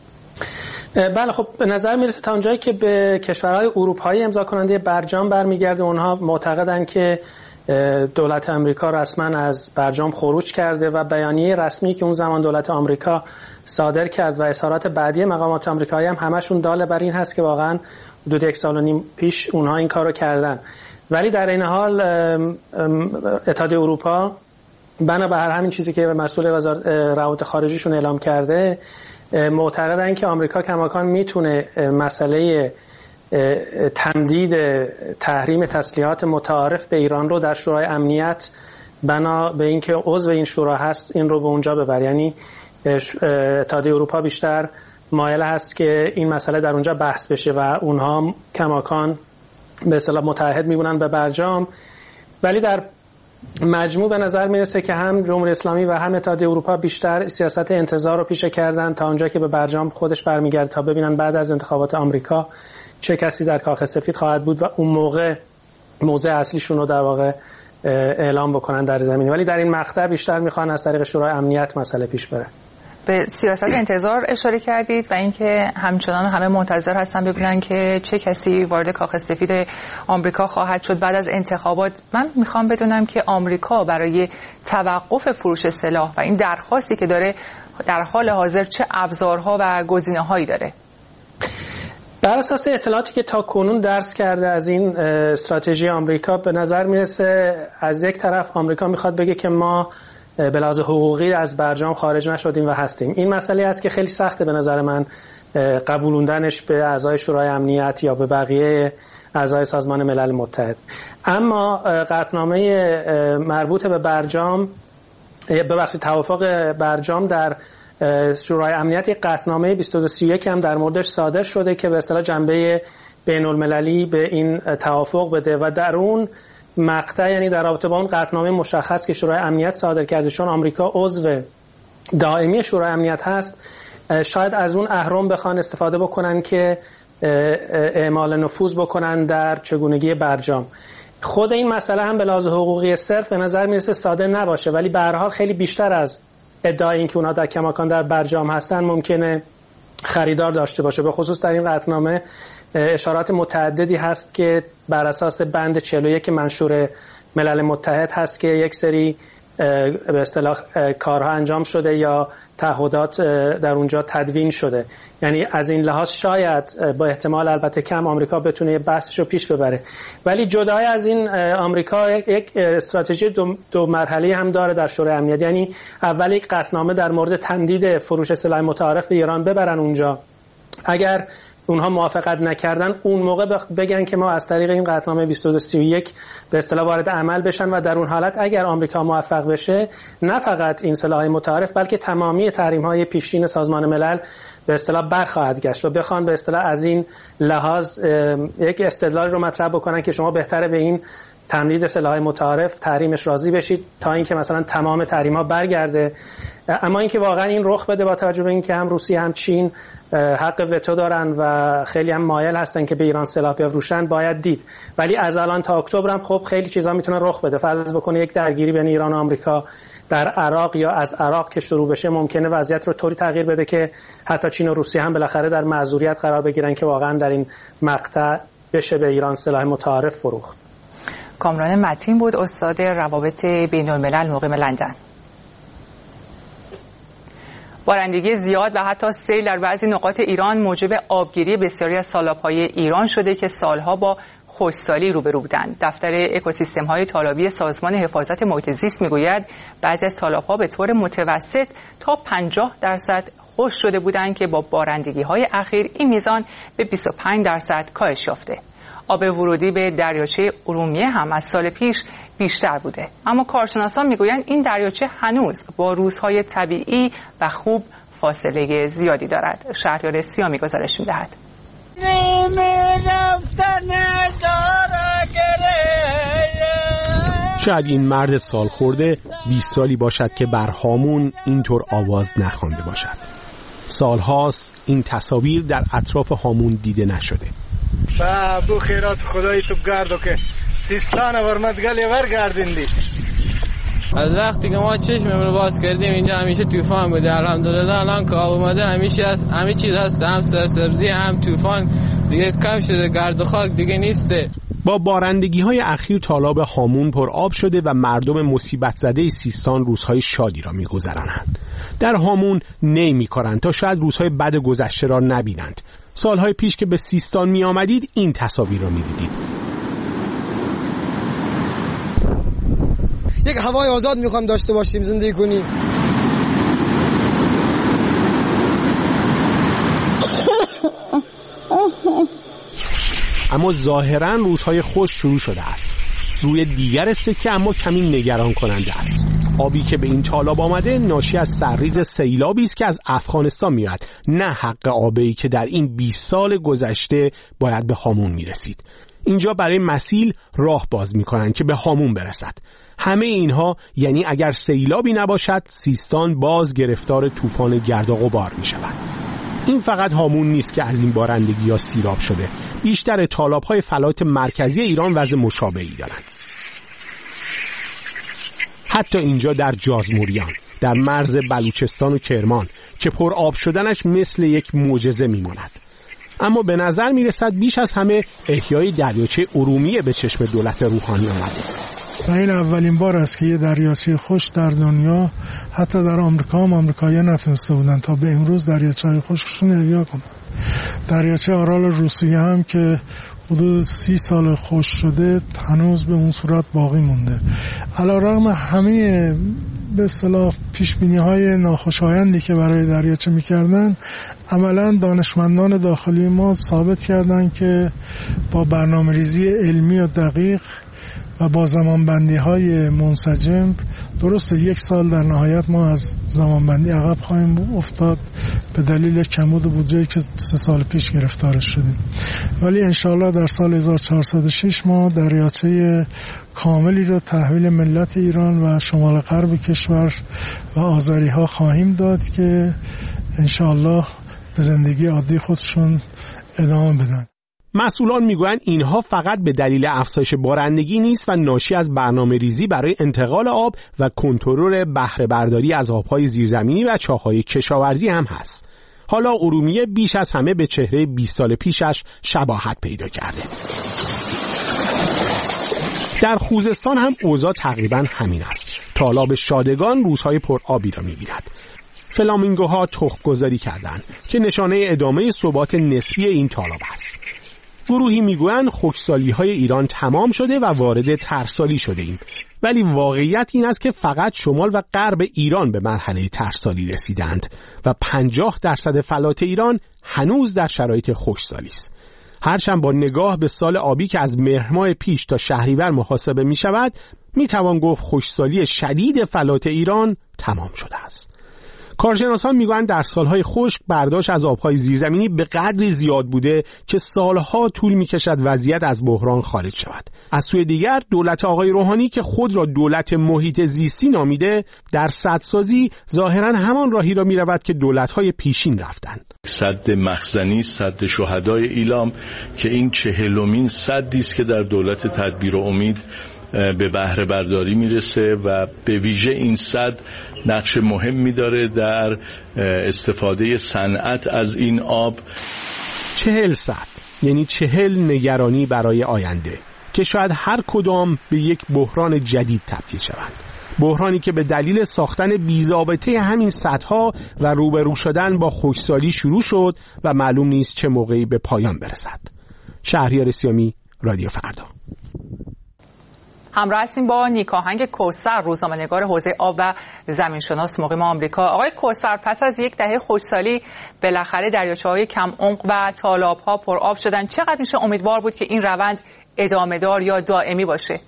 Speaker 20: بله، خب به نظر میرسه تا اونجایی که به کشورهای اروپایی امضا کننده برجام برمیگرده، اونها معتقدن که دولت آمریکا رسما از برجام خروج کرده و بیانیه رسمی که اون زمان دولت آمریکا صادر کرد و اظهارات بعدی مقامات آمریکایی هم همشون داله بر این هست که واقعا حدود 1.5 سال پیش اونها این کارو کردن. ولی در این حال اتحادیه اروپا بنابر همین چیزی که مسئول وزارت روابط خارجیشون اعلام کرده معتقدن که آمریکا کماکان میتونه مسئله تمدید تحریم تسلیحات متعارف به ایران رو در شورای امنیت بنا به اینکه عضو این شورا هست این رو به اونجا ببره. یعنی اتحادیه اروپا بیشتر مایل هست که این مسئله در اونجا بحث بشه و اونها کماکان به اصطلاح متحد میمونن به برجام. ولی در مجموع به نظر میرسه که هم جمهوری اسلامی و هم اتحادیه اروپا بیشتر سیاست انتظار رو پیشه کردن تا اونجا که به برجام خودش برمیگرده تا ببینن بعد از انتخابات آمریکا چه کسی در کاخ سفید خواهد بود و اون موقع موضع اصلیشون رو در واقع اعلام بکنن در زمین. ولی در این مقطع بیشتر میخوان از طریق شورای امنیت مسئله پیش بره.
Speaker 6: به سیاست انتظار اشاره کردید و اینکه همچنان همه منتظر هستن ببینن که چه کسی وارد کاخ سفید آمریکا خواهد شد بعد از انتخابات. من میخوام بدونم که آمریکا برای توقف فروش سلاح و این درخواستی که داره در حال حاضر چه ابزارها و گزینه‌هایی داره؟
Speaker 20: بر اساس اطلاعاتی که تا کنون درس کرده از این استراتژی آمریکا به نظر میرسه از یک طرف آمریکا میخواد بگه که ما به لحاظ حقوقی از برجام خارج نشدیم و هستیم. این مسئله است که خیلی سخته به نظر من قبولوندنش به اعضای شورای امنیت یا به بقیه اعضای سازمان ملل متحد. اما قطعنامه مربوط به برجام توافق برجام در شورای امنیت یک قطعنامه 2231 هم در موردش صادر شده که به اصطلاح جنبه بین‌المللی به این توافق بده و در اون مقطع یعنی در رابطه با اون قطعنامه مشخص که شورای امنیت صادر کرده چون آمریکا عضو دائمی شورای امنیت هست شاید از اون اهرم بخوان استفاده بکنن که اعمال نفوذ بکنن در چگونگی برجام. خود این مسئله هم به لحاظ حقوقی صرف به نظر میرسه ساده نباشه ولی به هر حال خیلی بیشتر از ادعای این که اونا در کماکان در برجام هستن ممکنه خریدار داشته باشه. به خصوص در این قطعنامه اشارات متعددی هست که بر اساس بند 41 منشور ملل متحد هست که یک سری به اصطلاح کارها انجام شده یا تعهدات در اونجا تدوین شده. یعنی از این لحاظ شاید با احتمال البته کم آمریکا بتونه بحثش رو پیش ببره. ولی جدای از این آمریکا یک استراتژی دو مرحله هم داره در شورای امنیت. یعنی اول یک قطعنامه در مورد تمدید فروش سلاح متعارف به ایران ببرن اونجا. اگر اونها موافقت نکردن اون موقع بگن که ما از طریق این قطعنامه 2231 به اصطلاح وارد عمل بشن و در اون حالت اگر آمریکا موفق بشه نه فقط این سلاح متعارف بلکه تمامی تحریم‌های پیشین سازمان ملل به اصطلاح برخواهد گشت و بخوان به اصطلاح از این لحاظ یک استدلال رو مطرح بکنن که شما بهتره به این تمدید سلاح‌های متعارف تحریمش راضی بشید تا اینکه مثلا تمام تحریم‌ها برگرده. اما اینکه واقعا این رخ بده با توجه به اینکه هم روسیه هم چین حق وتو دارن و خیلی هم مایل هستن که به ایران سلاح بفروشن باید دید. ولی از الان تا اکتبر هم خب خیلی چیزا میتونه رخ بده. فرض بکنه یک درگیری بین ایران و آمریکا در عراق یا از عراق که شروع بشه ممکنه وضعیت رو طوری تغییر بده که حتی چین و روسیه هم بالاخره در معذوریت قرار بگیرن که واقعا در این مقطع بشه به ایران سلاح متعارف فروخت.
Speaker 6: کامران متین بود، استاد روابط بین الملل مقیم لندن. بارندگی زیاد و حتی سیل در بعضی نقاط ایران موجب آبگیری بسیاری از سالاب‌های ایران شده که سالها با خشکسالی روبرو بودند. دفتر اکوسیستم‌های تالابی سازمان حفاظت محیط زیست می‌گوید بعضی از سالاب‌ها به طور متوسط تا 50% خشک شده بودند که با بارندگی‌های اخیر این میزان به 25% کاهش یافته. آب ورودی به دریاچه ارومیه هم از سال پیش بیشتر بوده، اما کارشناسان میگویند این دریاچه هنوز با روزهای طبیعی و خوب فاصله زیادی دارد. شهریار سیامی گزارش می‌دهد.
Speaker 21: شاید این مرد سالخورده 20 سالی باشد که بر هامون اینطور آواز نخوانده باشد. سالهاست این تصاویر در اطراف هامون دیده نشده.
Speaker 10: بو خیرات خدای تو گردو که سیستان ورمزگلی ورگردیندی.
Speaker 22: از وقتی که ما چشممون باز کردیم اینجا همیشه طوفان بوده. الحمدلله الان که آب اومده همه چیز هست، هم سبزی هم طوفان دیگه کم شده، گرد و خاک دیگه نیسته.
Speaker 21: با بارندگی‌های اخیر تالاب هامون پر آب شده و مردم مصیبت زده سیستان روزهای شادی را می‌گذرانند. در هامون نی می‌کنند تا شاید روزهای بد گذشته را نبینند. سالهای پیش که به سیستان می آمدید این تصاویر را می دیدید.
Speaker 23: یک هوای آزاد میخوام داشته باشیم، زندگی کنیم.
Speaker 21: اما ظاهراً روزهای خوش شروع شده است. روی دیگر سکه اما کمی نگران کننده است. آبی که به این تالاب آمده ناشی از سرریز سیلابی است که از افغانستان میاد، نه حق آبی که در این 20 سال گذشته باید به هامون میرسید. اینجا برای مسیل راه باز میکنن که به هامون برسد. همه اینها یعنی اگر سیلابی نباشد سیستان باز گرفتار طوفان گرد و غبار میشود. این فقط هامون نیست که از این بارندگی ها سیراب شده. بیشتر تالاب‌های فلات مرکزی ایران وضع مشابهی دارند. حتی اینجا در جازموریان، در مرز بلوچستان و کرمان که پر آب شدنش مثل یک معجزه میماند. اما به نظر میرسد بیش از همه احیای دریاچه ارومیه به چشم دولت روحانی آمده.
Speaker 24: و این اولین بار است که یه دریاچه خشک در دنیا، حتی در آمریکا هم آمریکایی‌ها نتونسته بودن تا به امروز دریاچه‌های خشکشون احیا کنن. دریاچه آرال روسیه هم که حدود 30 سال خشک شده هنوز به اون صورت باقی مونده. علیرغم همه به اصطلاح پیشبینی‌های ناخوشایندی که برای دریاچه می‌کردن، عملاً دانشمندان داخلی ما ثابت کردند که با برنامه‌ریزی علمی و دقیق و با زمانبندی‌های منسجم، درسته 1 سال در نهایت ما از زمانبندی عقب خواهیم افتاد به دلیل کمبود بودجه‌ای که 3 سال پیش گرفتارش شدیم، ولی انشاءالله در سال 1406 ما دریاچه کاملی رو تحویل ملت ایران و شمال غرب کشور و آذری‌ها خواهیم داد که انشاءالله به زندگی عادی خودشون ادامه بدن.
Speaker 21: مسئولان میگویند اینها فقط به دلیل افزایش بارندگی نیست و ناشی از برنامه ریزی برای انتقال آب و کنترل بهره برداری از آبهای زیرزمینی و چاه‌های کشاورزی هم هست. حالا ارومیه بیش از همه به چهره 20 سال پیشش شباهت پیدا کرده. در خوزستان هم اوضاع تقریبا همین است. تالاب شادگان روزهای پر آبی را می‌بیند. فلامینگوها تخم‌گذاری کردند که نشانه ادامه ثبات نسبی این تالاب است. گروهی میگویند خشکسالی‌های ایران تمام شده و وارد ترسالی شده ایم، ولی واقعیت این است که فقط شمال و غرب ایران به مرحله ترسالی رسیدند و 50% فلات ایران هنوز در شرایط خشکسالی است. هرچند با نگاه به سال آبی که از مهر ماه پیش تا شهریور محاسبه می شود، می توان گفت خشکسالی شدید فلات ایران تمام شده است. کارشناسان میگویند در سالهای خشک برداشت از آبهای زیرزمینی به قدری زیاد بوده که سالها طول میکشد وضعیت از بحران خارج شود. از سوی دیگر دولت آقای روحانی که خود را دولت محیط زیستی نامیده در سدسازی ظاهراً همان راهی را میرود که دولت‌های پیشین رفتند.
Speaker 1: سد مخزنی، سد شهدای ایلام که این 40مین سدی است که در دولت تدبیر و امید به بهره برداری میرسه و به ویژه این سد نقش مهمی داره در استفاده صنعت از این آب.
Speaker 21: 40 سد یعنی 40 نگرانی برای آینده که شاید هر کدام به یک بحران جدید تبدیل شوند. بحرانی که به دلیل ساختن بی‌ضابطه همین سدها و روبرو شدن با خشکسالی شروع شد و معلوم نیست چه موقعی به پایان برسد. شهریار سیامی، رادیو فردا.
Speaker 6: همراه هستیم با نیکاهنگ کوثر، روزنامه‌نگار حوزه آب و زمینشناس مقیم آمریکا. آقای کوثر، پس از یک دهه خشکسالی بالاخره دریاچه‌های کم عمق و تالاب‌ها پر آب شدن. چقدر میشه امیدوار بود که این روند ادامه دار یا دائمی باشه؟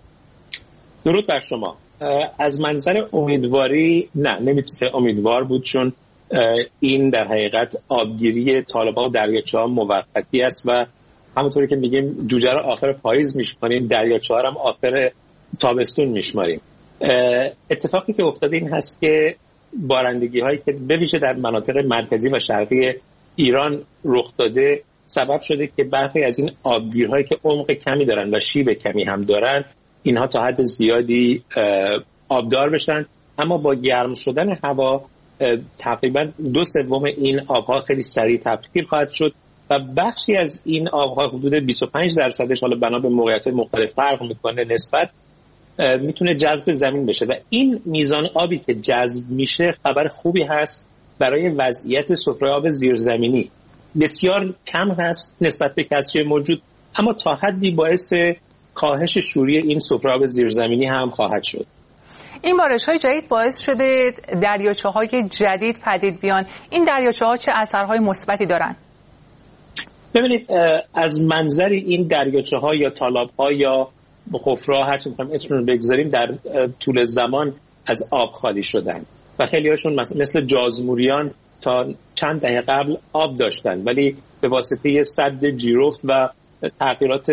Speaker 3: درود بر شما. از منظر امیدواری نه، نمیتونه امیدوار بود، چون این در حقیقت آبگیری تالاب‌ها و دریاچه‌ها موقتی است و همونطوری که میگیم جوجه رو آخر پاییز میشماریم، دریاچه‌ها هم آخر تابستون میشماریم. اتفاقی که افتاده این هست که بارندگی هایی که به ویژه در مناطق مرکزی و شرقی ایران رخ داده سبب شده که برخی از این آبگیرهایی که عمق کمی دارن و شیب کمی هم دارن اینها تا حد زیادی آبدار بشن، اما با گرم شدن هوا تقریبا 2/3 این آبها خیلی سریع تبخیر خواهد شد و بخشی از این آبها حدود 25% حالا بنا به موقعیت‌های مختلف فرق میکنه نسبت میتونه جذب زمین بشه و این میزان آبی که جذب میشه خبر خوبی هست برای وضعیت سفره آب زیرزمینی. بسیار کم هست نسبت به کسری موجود، اما تا حدی باعث کاهش شوری این سفره آب زیرزمینی هم خواهد شد.
Speaker 6: این بارش‌های جدید باعث شده دریاچه‌های جدید پدید بیان. این دریاچه‌ها چه اثرهای مثبتی دارن؟
Speaker 3: ببینید، از منظر این دریاچه‌ها یا تالاب‌ها یا خفره‌ها هر چی می‌خوایم اسمشون رو بگذاریم در طول زمان از آب خالی شدن و خیلی هاشون مثل جازموریان تا چند دهه قبل آب داشتن ولی به واسطه سد جیرفت و تغییرات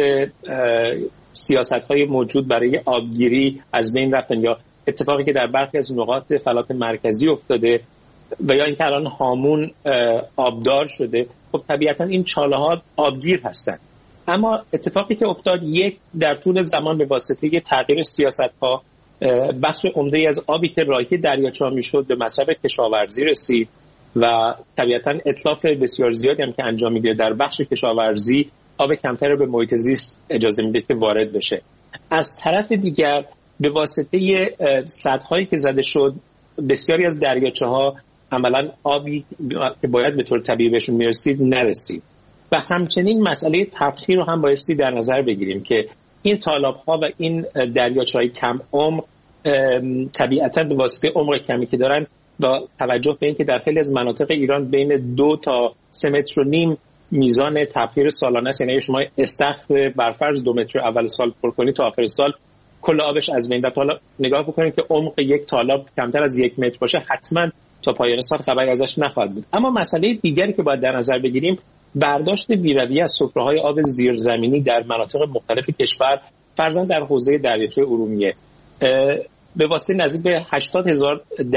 Speaker 3: سیاست‌های موجود برای آبگیری از بین رفتن، یا اتفاقی که در برخی از نقاط فلات مرکزی افتاده و یا اینکه الان هامون آبدار شده. خب طبیعتا این چاله‌ها آبگیر هستند، اما اتفاقی که افتاد در طول زمان به واسطه تغییر سیاست‌ها بخش عمده‌ای از آبی که راهی دریاچه‌ها میشد به مصرف کشاورزی رسید و طبیعتا اتلاف بسیار زیادی هم که انجام میگیره در بخش کشاورزی آب کمتر به محیط زیست اجازه میده که وارد بشه. از طرف دیگر به واسطه سدهایی که زده شد بسیاری از دریاچه‌ها عملاً آبی که باید به طور طبیعی بهشون میرسید نرسید و همچنین مسئله تبخیر رو هم بایستی در نظر بگیریم که این تالاب‌ها و این دریاچه‌های کم عمق طبیعتاً به واسطه عمق کمی که دارن با توجه به اینکه در خیلی از مناطق ایران بین 2 تا 3.5 متر میزان تبخیر سالانه است، یعنی شما استخر برفرض 2 متر اول سال پر کنید تا آخر سال کل آبش از بین رفت. حالا نگاه بکنید که عمق یک تالاب کمتر از 1 متر باشه حتما تا پایان سال خبری ازش نخواهد بود. اما مسئله دیگری که باید در نظر بگیریم برداشت بی‌رویه از سفره‌های آب زیرزمینی در مناطق مختلف کشور، فرضاً در حوزه دریاچه ارومیه به واسطه نزدیک به 80,000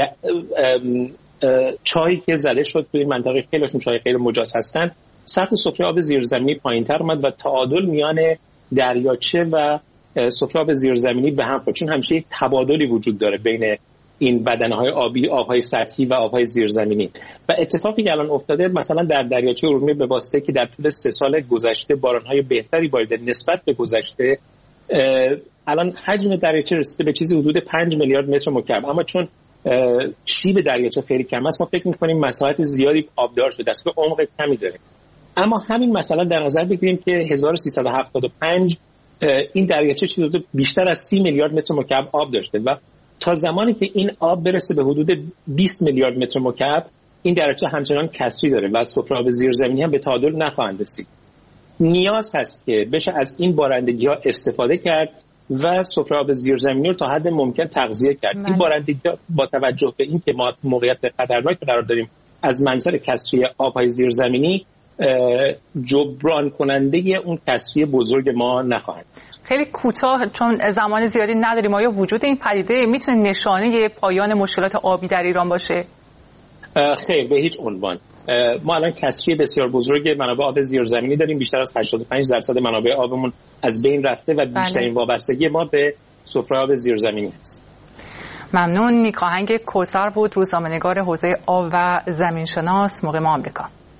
Speaker 3: چایی که زده شد توی این منطقه، خیلیشون چای غیر مجاز هستند، سطح سفره آب زیرزمینی پایین‌تر اومد و تعادل میان دریاچه و سفره آب زیرزمینی به هم خورد، چون همیشه یک تبادلی وجود داره بین این بدنه‌های آبی، آب‌های سطحی و آب‌های زیرزمینی. و اتفاقی که الان افتاده مثلا در دریاچه ارومیه به واسطه که در طول 3 سال گذشته باران‌های بهتری باریده نسبت به گذشته، الان حجم دریاچه رسیده به چیزی حدود 5 میلیارد متر مکعب، اما چون شیب دریاچه خیلی کم است ما فکر می‌کنیم مساحت زیادی آبدار شده است که عمق کمی داره. اما همین مثلا در نظر بگیریم که 1375 این دریاچه چیزی بیشتر از 30 میلیارد متر مکعب آب داشته و تا زمانی که این آب برسه به حدود 20 میلیارد متر مکعب این دریاچه همچنان کسری داره و سفره آب زیرزمینی هم به تعادل نخواهند رسید. نیاز هست که بشه از این بارندگی‌ها استفاده کرد و سفره آب زیرزمینی رو تا حد ممکن تغذیه کرد. این بارندگی با توجه به این که ما موقعیت خطرناک قرار داریم از منظر کسری آبهای زیرزمینی جبران کننده اون کسری بزرگ ما نخواهد.
Speaker 6: خیلی کوتاه چون زمان زیادی نداریم، آیا وجود این پدیده میتونه نشانه پایان مشکلات آبی در ایران باشه؟
Speaker 3: خیر، به هیچ عنوان. ما الان کسری بسیار بزرگ منابع آب زیرزمینی داریم. بیشتر از 85% منابع آبمون از بین رفته و بیشترین وابستگی ما به سفره آب زیرزمینی است.
Speaker 6: ممنون. نیک آهنگ کوثر بود، روزنامه‌نگار حوزه آب و زمینشناس مقیم آمریکا.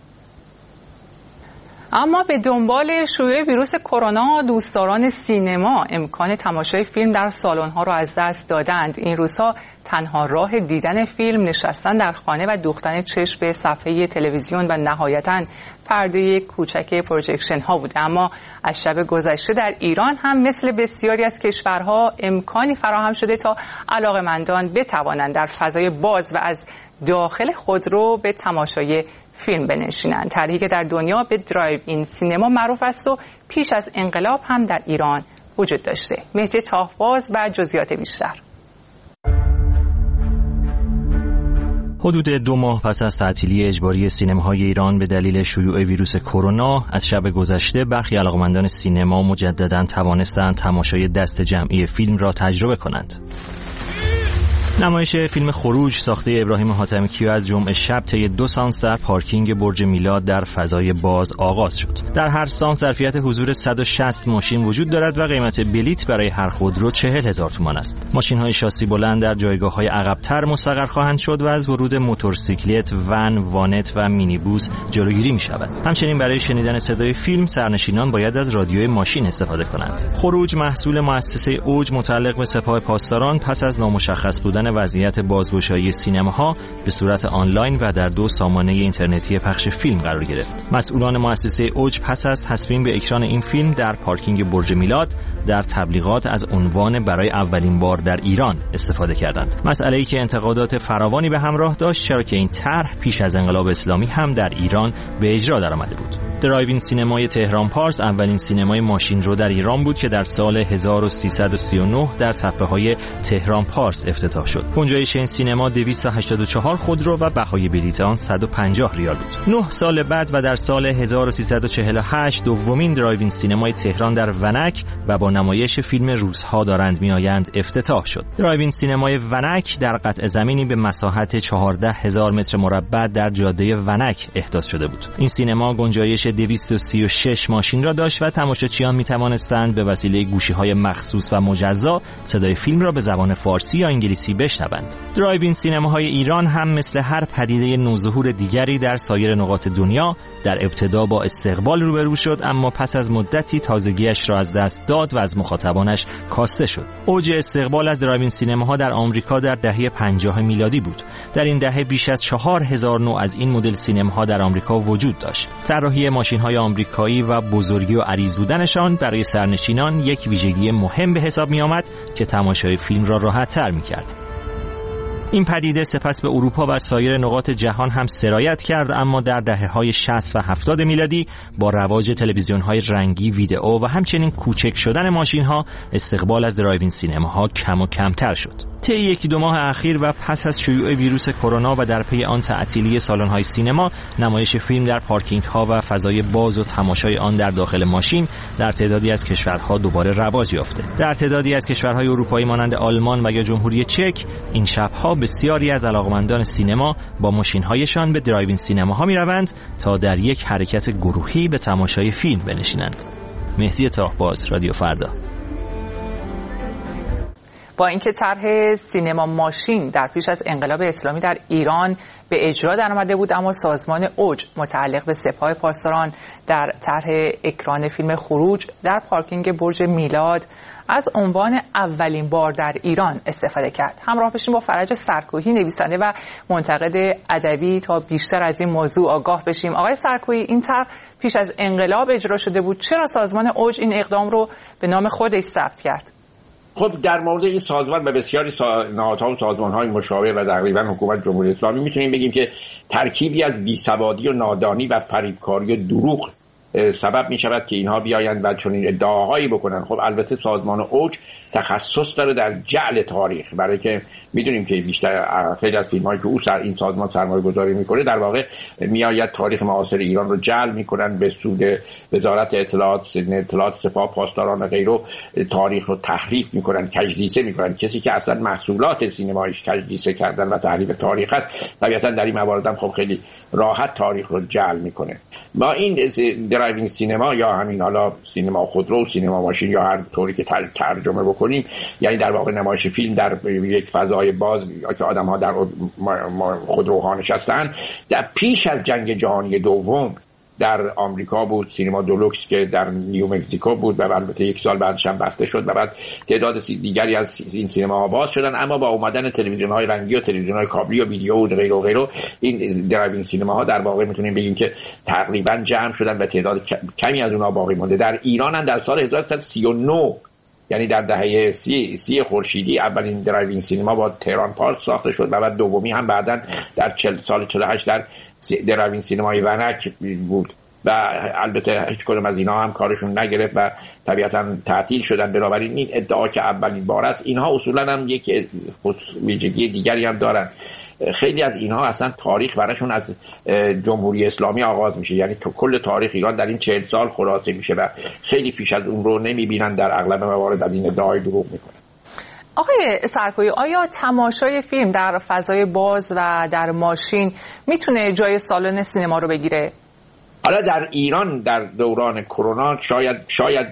Speaker 6: اما به دنبال شیوع ویروس کرونا صاحبان سینما امکان تماشای فیلم در سالن‌ها را از دست دادند. این روزها تنها راه دیدن فیلم نشستن در خانه و دوختن چشم به صفحه تلویزیون و نهایتاً پرده کوچک پروژکشن ها بوده. اما از شب گذشته در ایران هم مثل بسیاری از کشورها امکانی فراهم شده تا علاقه‌مندان بتوانند در فضای باز و از داخل خودرو به تماشای فیلم بنشینند. طرحی که در دنیا به درایو این سینما معروف است و پیش از انقلاب هم در ایران وجود داشته. مهدی تاهباز و جزئیات بیشتر.
Speaker 4: حدود 2 ماه پس از تعطیلی اجباری سینماهای ایران به دلیل شیوع ویروس کرونا، از شب گذشته برخی علاقه‌مندان سینما مجدداً توانستند تماشای دست جمعی فیلم را تجربه کنند. نمایش فیلم خروج ساخته ابراهیم حاتمیکیو از جمعه شب طی 2 سانس در پارکینگ برج میلاد در فضای باز آغاز شد. در هر سانس ظرفیت حضور 160 ماشین وجود دارد و قیمت بلیت برای هر خودرو 40,000 تومان است. ماشین‌های شاسی بلند در جایگاه‌های عقب‌تر مستقر خواهند شد و از ورود موتورسیکلت، ون، وانت و مینیبوس جلوگیری می‌شود. همچنین برای شنیدن صدای فیلم سرنشینان باید از رادیوی ماشین استفاده کنند. خروج محصول مؤسسه اوج متعلق به سپاه پاسداران پس از نامشخص بودن وضعیت بازگشایی سینماها به صورت آنلاین و در 2 سامانه اینترنتی پخش فیلم قرار گرفت. مسئولان مؤسسه اوج پس از تصمیم به اکران این فیلم در پارکینگ برج میلاد در تبلیغات از عنوان برای اولین بار در ایران استفاده کردند. مسئله‌ای که انتقادات فراوانی به همراه داشت، چرا که این طرح پیش از انقلاب اسلامی هم در ایران به اجرا درآمده بود. درایوین سینمای تهران پارس اولین سینمای ماشین رو در ایران بود که در سال 1339 در تپه‌های تهران پارس افتتاح شد. گنجایش این سینما 284 خودرو و بهای بلیط آن 150 ریال بود. 9 سال بعد و در سال 1348 دومین درایوین سینمای تهران در ونک و با نمایش فیلم روزها دارند میآیند افتتاح شد. درایوین سینمای ونک در قطع زمینی به مساحت 14,000 متر مربع در جاده ونک احداث شده بود. این سینما گنجایش 236 ماشین را داشت و تماشاچیان می‌توانستند به وسیله گوشی‌های مخصوص و مجزا صدای فیلم را به زبان فارسی یا انگلیسی بشنوند. درایوین سینماهای ایران هم مثل هر پدیده نوظهور دیگری در سایر نقاط دنیا در ابتدا با استقبال روبرو شد، اما پس از مدتی تازگیش را از دست داد و از مخاطبانش کاسته شد. اوج استقبال از درایوین سینماها در آمریکا در دهه 50 میلادی بود. در این دهه بیش از 4,000 نوع از این مدل سینماها در آمریکا وجود داشت. طراحی ماشین‌های آمریکایی و بزرگی و عریض بودنشان برای سرنشینان یک ویژگی مهم به حساب می‌آمد که تماشای فیلم را راحت‌تر می‌کرد. این پدیده سپس به اروپا و سایر نقاط جهان هم سرایت کرد، اما در دهه‌های 60 و 70 میلادی با رواج تلویزیون‌های رنگی، ویدئو و همچنین کوچک شدن ماشین‌ها، استقبال از درایوین سینماها کم و کمتر شد. طی 1-2 ماه اخیر و پس از شیوع ویروس کرونا و در پی آن تعطیلی سالن‌های سینما، نمایش فیلم در پارکینگ‌ها و فضای باز و تماشای آن در داخل ماشین در تعدادی از کشورها دوباره رواج یافته. در تعدادی از کشورهای اروپایی مانند آلمان و یا جمهوری چک، این شب‌ها بسیاری از علاقه‌مندان سینما با ماشین‌هایشان به درایوین سینماها می‌روند تا در یک حرکت گروهی به تماشای فیلم بنشینند. مهدی تاهباز، رادیو فردا.
Speaker 6: با اینکه طرح سینما ماشین در پیش از انقلاب اسلامی در ایران به اجرا درآمده بود، اما سازمان اوج متعلق به سپاه پاسداران در طرح اکران فیلم خروج در پارکینگ برج میلاد از عنوان اولین بار در ایران استفاده کرد. همراه بشیم با فرج سرکوهی، نویسنده و منتقد ادبی، تا بیشتر از این موضوع آگاه بشیم. آقای سرکوهی، این طرح پیش از انقلاب اجرا شده بود، چرا سازمان اوج این اقدام رو به نام خودش ثبت کرد؟
Speaker 5: خب در مورد این سازمان و بسیاری نهادها و سازمان‌های مشابه و تقریبا حکومت جمهوری اسلامی میتونیم بگیم که ترکیبی از بیسوادی و نادانی و فریبکاری و دروغ سبب می شود که اینها بیایند و چنین ادعاهایی بکنن. خب البته سازمان اوج تخصص داره در جعل تاریخ، برای که میدونیم که بیشتر خیلی از فیلم‌هایی که این سازمان سرمایه‌گذاری میکنه در واقع میآید تاریخ معاصر ایران رو جعل میکنن به سود وزارت اطلاعات سپاه پاسداران و غیره، تاریخ رو تحریف میکنن، کجدیسه میکنن. کسی که اصلا محصولات سینمایش کجدیسه کردن و تحریف تاریخ است، طبیعتا در این موارد هم خب خیلی راحت تاریخ رو جعل میکنه. ما این درایوینگ سینما یا همین حالا سینما خودرو، سینما ماشین یا هر طوری که ترجمه بکنیم، یعنی در واقع نمایش فیلم در یک فضای باز که آدم‌ها در خودروها نشستن، در پیش از جنگ جهانی دوم در آمریکا بود. سینما دولوکس که در نیو مکزیکو بود و البته یک سال بعدش هم بسته شد و بعد تعداد دیگری از این سینماها باز شدن. اما با اومدن تلویزیون‌های رنگی و تلویزیون‌های کابلی و ویدیو و غیره و غیره، این درایوینگ سینماها در واقع میتونیم بگیم که تقریبا جمع شدن و تعداد کمی از اونها باقی مونده. در ایران هم در سال 1339 یعنی در دهه 30 خورشیدی اولین درایوینگ سینما با تهران پارس ساخته شد و بعد دومی هم بعداً در سال 48 در درایوینگ سینمای ونک بود و البته هیچ کدوم از اینها هم کارشون نگرفت و طبیعتاً تعطیل شدن. بنابراین این ادعا که اولین بار است، اینها اصولاً هم یک ویژگی دیگری هم دارن. خیلی از اینها اصلا تاریخ براشون از جمهوری اسلامی آغاز میشه، یعنی تو کل تاریخ ایران در این 40 سال خلاصه میشه و خیلی پیش از اون رو نمیبینن. در اغلب موارد از این ادعای دروغ میکنن.
Speaker 6: آقای سرکویی، آیا تماشای فیلم در فضای باز و در ماشین میتونه جای سالن سینما رو بگیره؟
Speaker 5: حالا در ایران در دوران کرونا شاید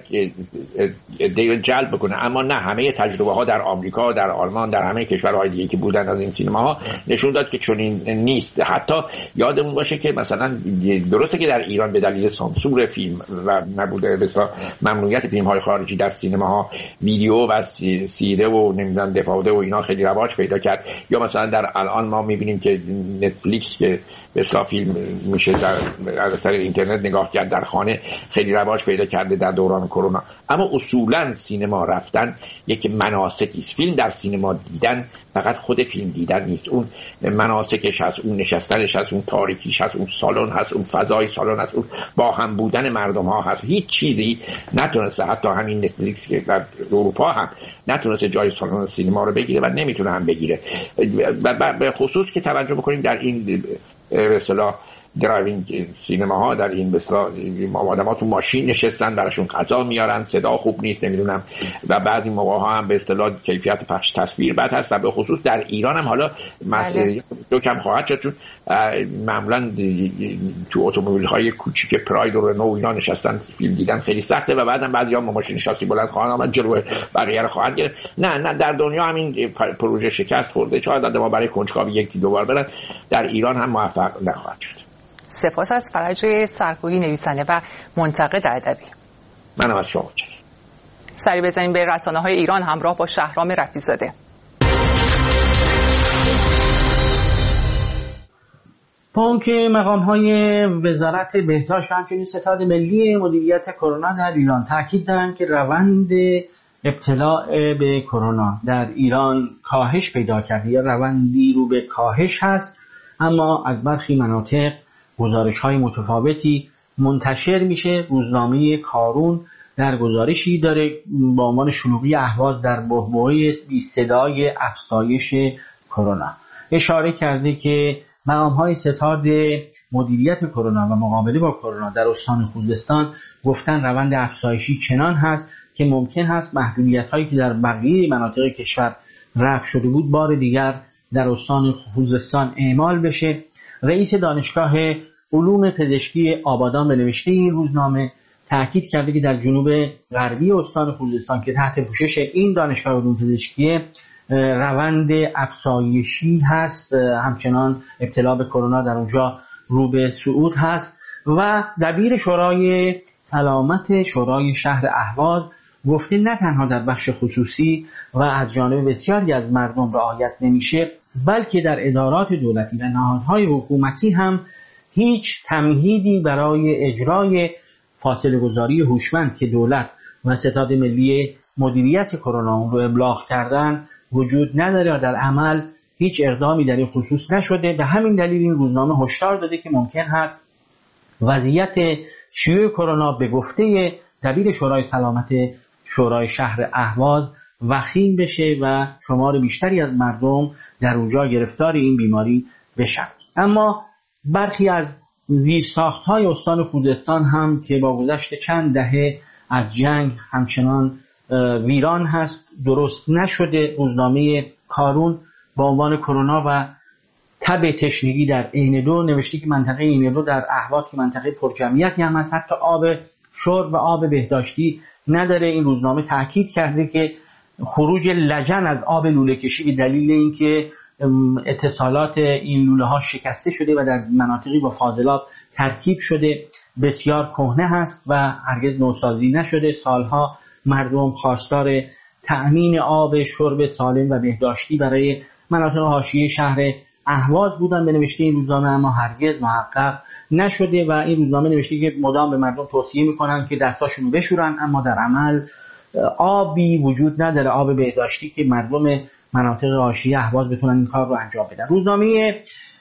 Speaker 5: دیو جلب بکنه، اما نه، همه تجربه ها در آمریکا، در آلمان، در همه کشورهای دیگه که بودن از این سینماها نشون داد که چنین نیست. حتی یادمون باشه که مثلا درسته که در ایران به دلیل سانسور فیلم و نبوده مثلا ممنوعیت فیلم های خارجی در سینماها، ویدیو و سیره و نمیدونم دفاوده و اینا خیلی رواج پیدا کرد. یا مثلا در الان ما میبینیم که نتفلیکس که مثلا فیلم میشه در اینترنت نگاه کرد در خانه خیلی رواج پیدا کرده در دوران کرونا. اما اصولا سینما رفتن یک مناسکی است. فیلم در سینما دیدن فقط خود فیلم دیدن نیست، اون مناسکش هست، اون نشستنش هست، اون تاریکیش هست، اون سالن هست، اون فضای سالن هست، اون با هم بودن مردم ها هست. هیچ چیزی نتونسته، حتی همین نتفلیکس که در اروپا هم نتونسته جای سالن سینما رو بگیره و نمیتونه هم بگیره. به خصوص که توجه بکنیم در این به اصطلاح درایوینگ سینماها، در این مثلا آدم‌ها تو ماشین نشستن، براشون غذا میارن، صدا خوب نیست نمیدونم، و بعضی موقع‌ها هم به اصطلاح کیفیت پخش تصویر بد هست. و به خصوص در ایران هم حالا مسئله دو کم خواهد شد، چون معمولا تو اتومبیل‌های کوچیک پراید و رنو اینا نشستن فیلم دیدن خیلی سخته و بعدم بعضی‌ها با ماشین شاسی بلند خواهند آمد جلوی بقیه رو خواهند گرفت. نه در دنیا همین پروژه شکست خورده. شاید ما برای کنجکاوی یکی دو بار برن، در ایران هم موفق نخواهد شد.
Speaker 6: سپاس از فرج سرکویی، نویسنده و منتقد ادبی.
Speaker 5: منم از شما متشکرم.
Speaker 6: سری بزنیم به رسانه‌های ایران همراه با شهرام رفیع‌زاده.
Speaker 7: پونک مقام‌های وزارت بهداشت و همچنین ستاد ملی مدیریت کرونا در ایران تاکید دارند که روند ابتلا به کرونا در ایران کاهش پیدا کرده یا روندی رو به کاهش هست، اما از برخی مناطق گزارش‌های متفاوتی منتشر میشه. روزنامه کارون در گزارشی داره با عنوان شلوغی اهواز در بحبوحه بی صدای افزایش کرونا اشاره کرده که مقام‌های ستاد مدیریت کرونا و مقابله با کرونا در استان خوزستان گفتن روند افزایشی چنان هست که ممکن هست محدودیت‌هایی که در بقیه مناطق کشور رفع شده بود بار دیگر در استان خوزستان اعمال بشه. رئیس دانشگاه علوم پزشکی آبادان به نوشته این روزنامه تاکید کرده که در جنوب غربی استان خوزستان که تحت پوشش این دانشگاه علوم پزشکی روند افزایشی هست، همچنان ابتلا به کرونا در اونجا رو به صعود هست. و دبیر شورای سلامت شورای شهر اهواز گفته نه تنها در بخش خصوصی و از جانب بسیاری از مردم رعایت نمیشه، بلکه در ادارات دولتی و نهادهای حکومتی هم هیچ تمهیدی برای اجرای فاصله گذاری هوشمند که دولت و ستاد ملی مدیریت کرونا اون رو ابلاغ کردن وجود نداره. در عمل هیچ اقدامی در این خصوص نشده. به همین دلیل این روزنامه هشدار داده که ممکن هست وضعیت شیوع کرونا به گفته دبیر شورای سلامت شورای شهر اهواز وخیم بشه و شمار بیشتری از مردم در اونجا گرفتار این بیماری بشن. اما برخی از زیرساخت‌های استان خوزستان هم که با گذشت چند دهه از جنگ همچنان ویران هست، درست نشده. روزنامه کارون با عنوان کرونا و تب تشنگی در عین دو نوشته که منطقه عین دو در اهواز که منطقه پرجمعیتی هم هست، حتی آب شرب و آب بهداشتی نداره. این روزنامه تاکید کرده که خروج لجن از آب لوله کشی به دلیل اینکه اتصالات این لوله ها شکسته شده و در مناطقی با فاضلاب ترکیب شده بسیار کهنه هست و هرگز نوسازی نشده. سالها مردم خواستار تأمین آب شرب سالم و بهداشتی برای مناطق حاشیه شهر اهواز بودن به نوشته این روزنامه، اما هرگز محقق نشده و این روزنامه نوشته که مدام به مردم توصیه میکنن که دستاشون بشورن، اما در عمل آبی وجود نداره، آب بهداشتی که مردم مناطق حاشیه اهواز بتونن این کار رو انجام بدن. روزنامه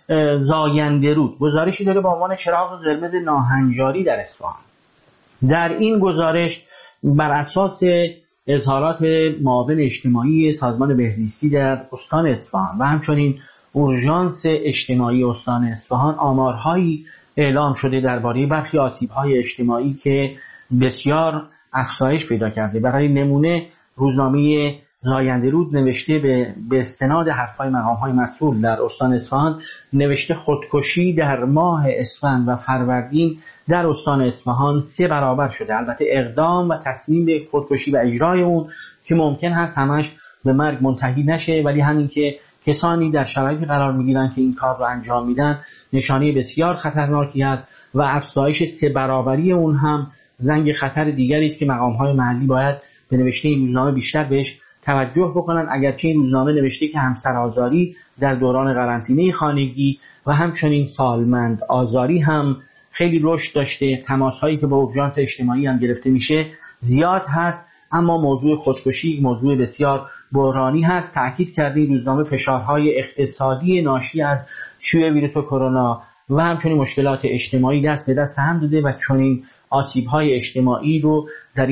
Speaker 7: زاینده رود گزارشی داره با عنوان چراغ قرمز ناهنجاری در اصفهان. در این گزارش بر اساس اظهارات معاون اجتماعی سازمان بهزیستی در استان اصفهان و همچنین اورژانس اجتماعی استان اصفهان آمارهایی اعلام شده درباره برخی آسیب‌های اجتماعی که بسیار افزایش پیدا کرده. برای نمونه روزنامه زاینده رود نوشته به استناد حرفای مقام‌های مسئول در استان اصفهان نوشته خودکشی در ماه اسفند و فروردین در استان اصفهان 3 برابر شده. البته اقدام و تصمیم به خودکشی و اجرای اون که ممکن هست همش به مرگ منتهی نشه، ولی همین که کسانی در شرایطی قرار میگیرن که این کار رو انجام میدن نشانه بسیار خطرناکی است و افزایش 3 برابری اون هم زنگ خطر دیگری است که مقام‌های محلی باید به نوشته این روزنامه بیشتر بهش توجه بکنن. اگرچه این روزنامه نوشته که همسرآزاری در دوران قرنطینه خانگی و همچنین سالمند آزاری هم خیلی رشد داشته، تماس‌هایی که با اورژانس اجتماعی هم گرفته میشه زیاد هست، اما موضوع خودکشی موضوع بسیار بحرانی هست. تأکید کرده این روزنامه فشارهای اقتصادی ناشی از شیوع ویروس کرونا و همچنین مشکلات اجتماعی دست به دست هم داده و چنین آسیب‌های اجتماعی رو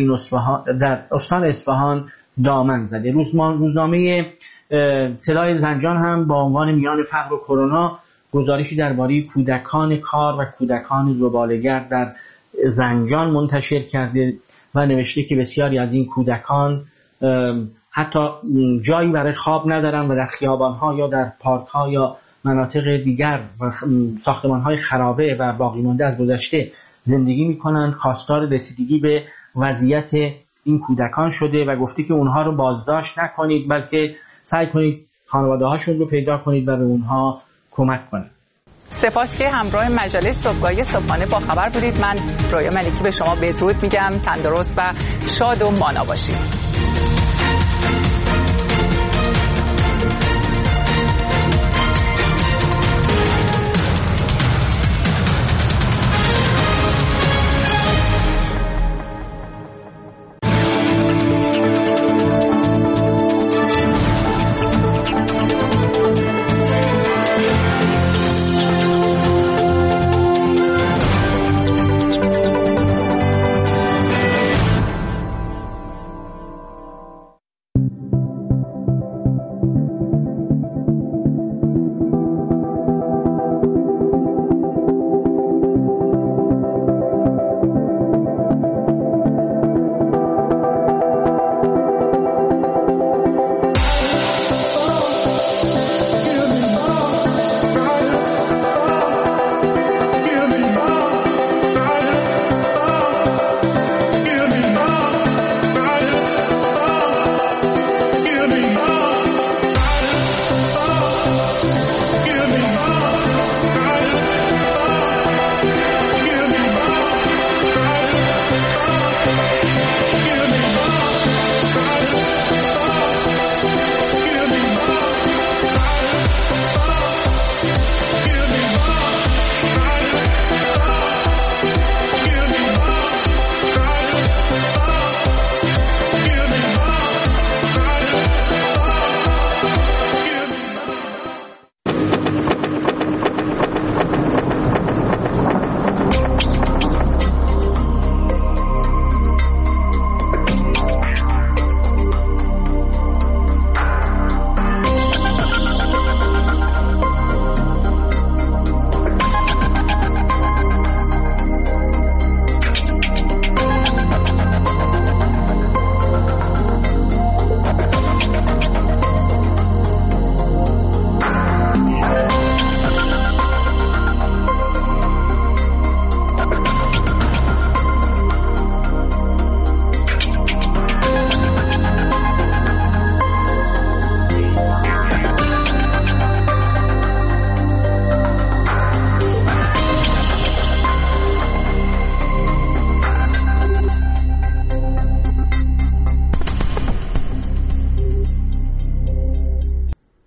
Speaker 7: در استان اصفهان دامن زده. روزنامه صدای زنجان هم با عنوان میان فقر و کرونا گزارشی درباره کودکان کار و کودکان زباله‌گر در زنجان منتشر کرده و نوشته که بسیاری از این کودکان حتی جایی برای خواب ندارن و در خیابان‌ها یا در پارک‌ها یا مناطق دیگر و ساختمان‌های خرابه و باقی مانده از گذشته زندگی می‌کنن. خواستار رسیدگی به وضعیت این کودکان شده و گفته که اونها رو بازداشت نکنید، بلکه سعی کنید خانواده‌هاشون رو پیدا کنید و به اونها کمک کنید.
Speaker 6: سپاس که همراه مجله صبحگاهی صبحانه با خبر بودید. من رویا ملکی به شما بدرود میگم. تندرست و شاد و مانا باشید.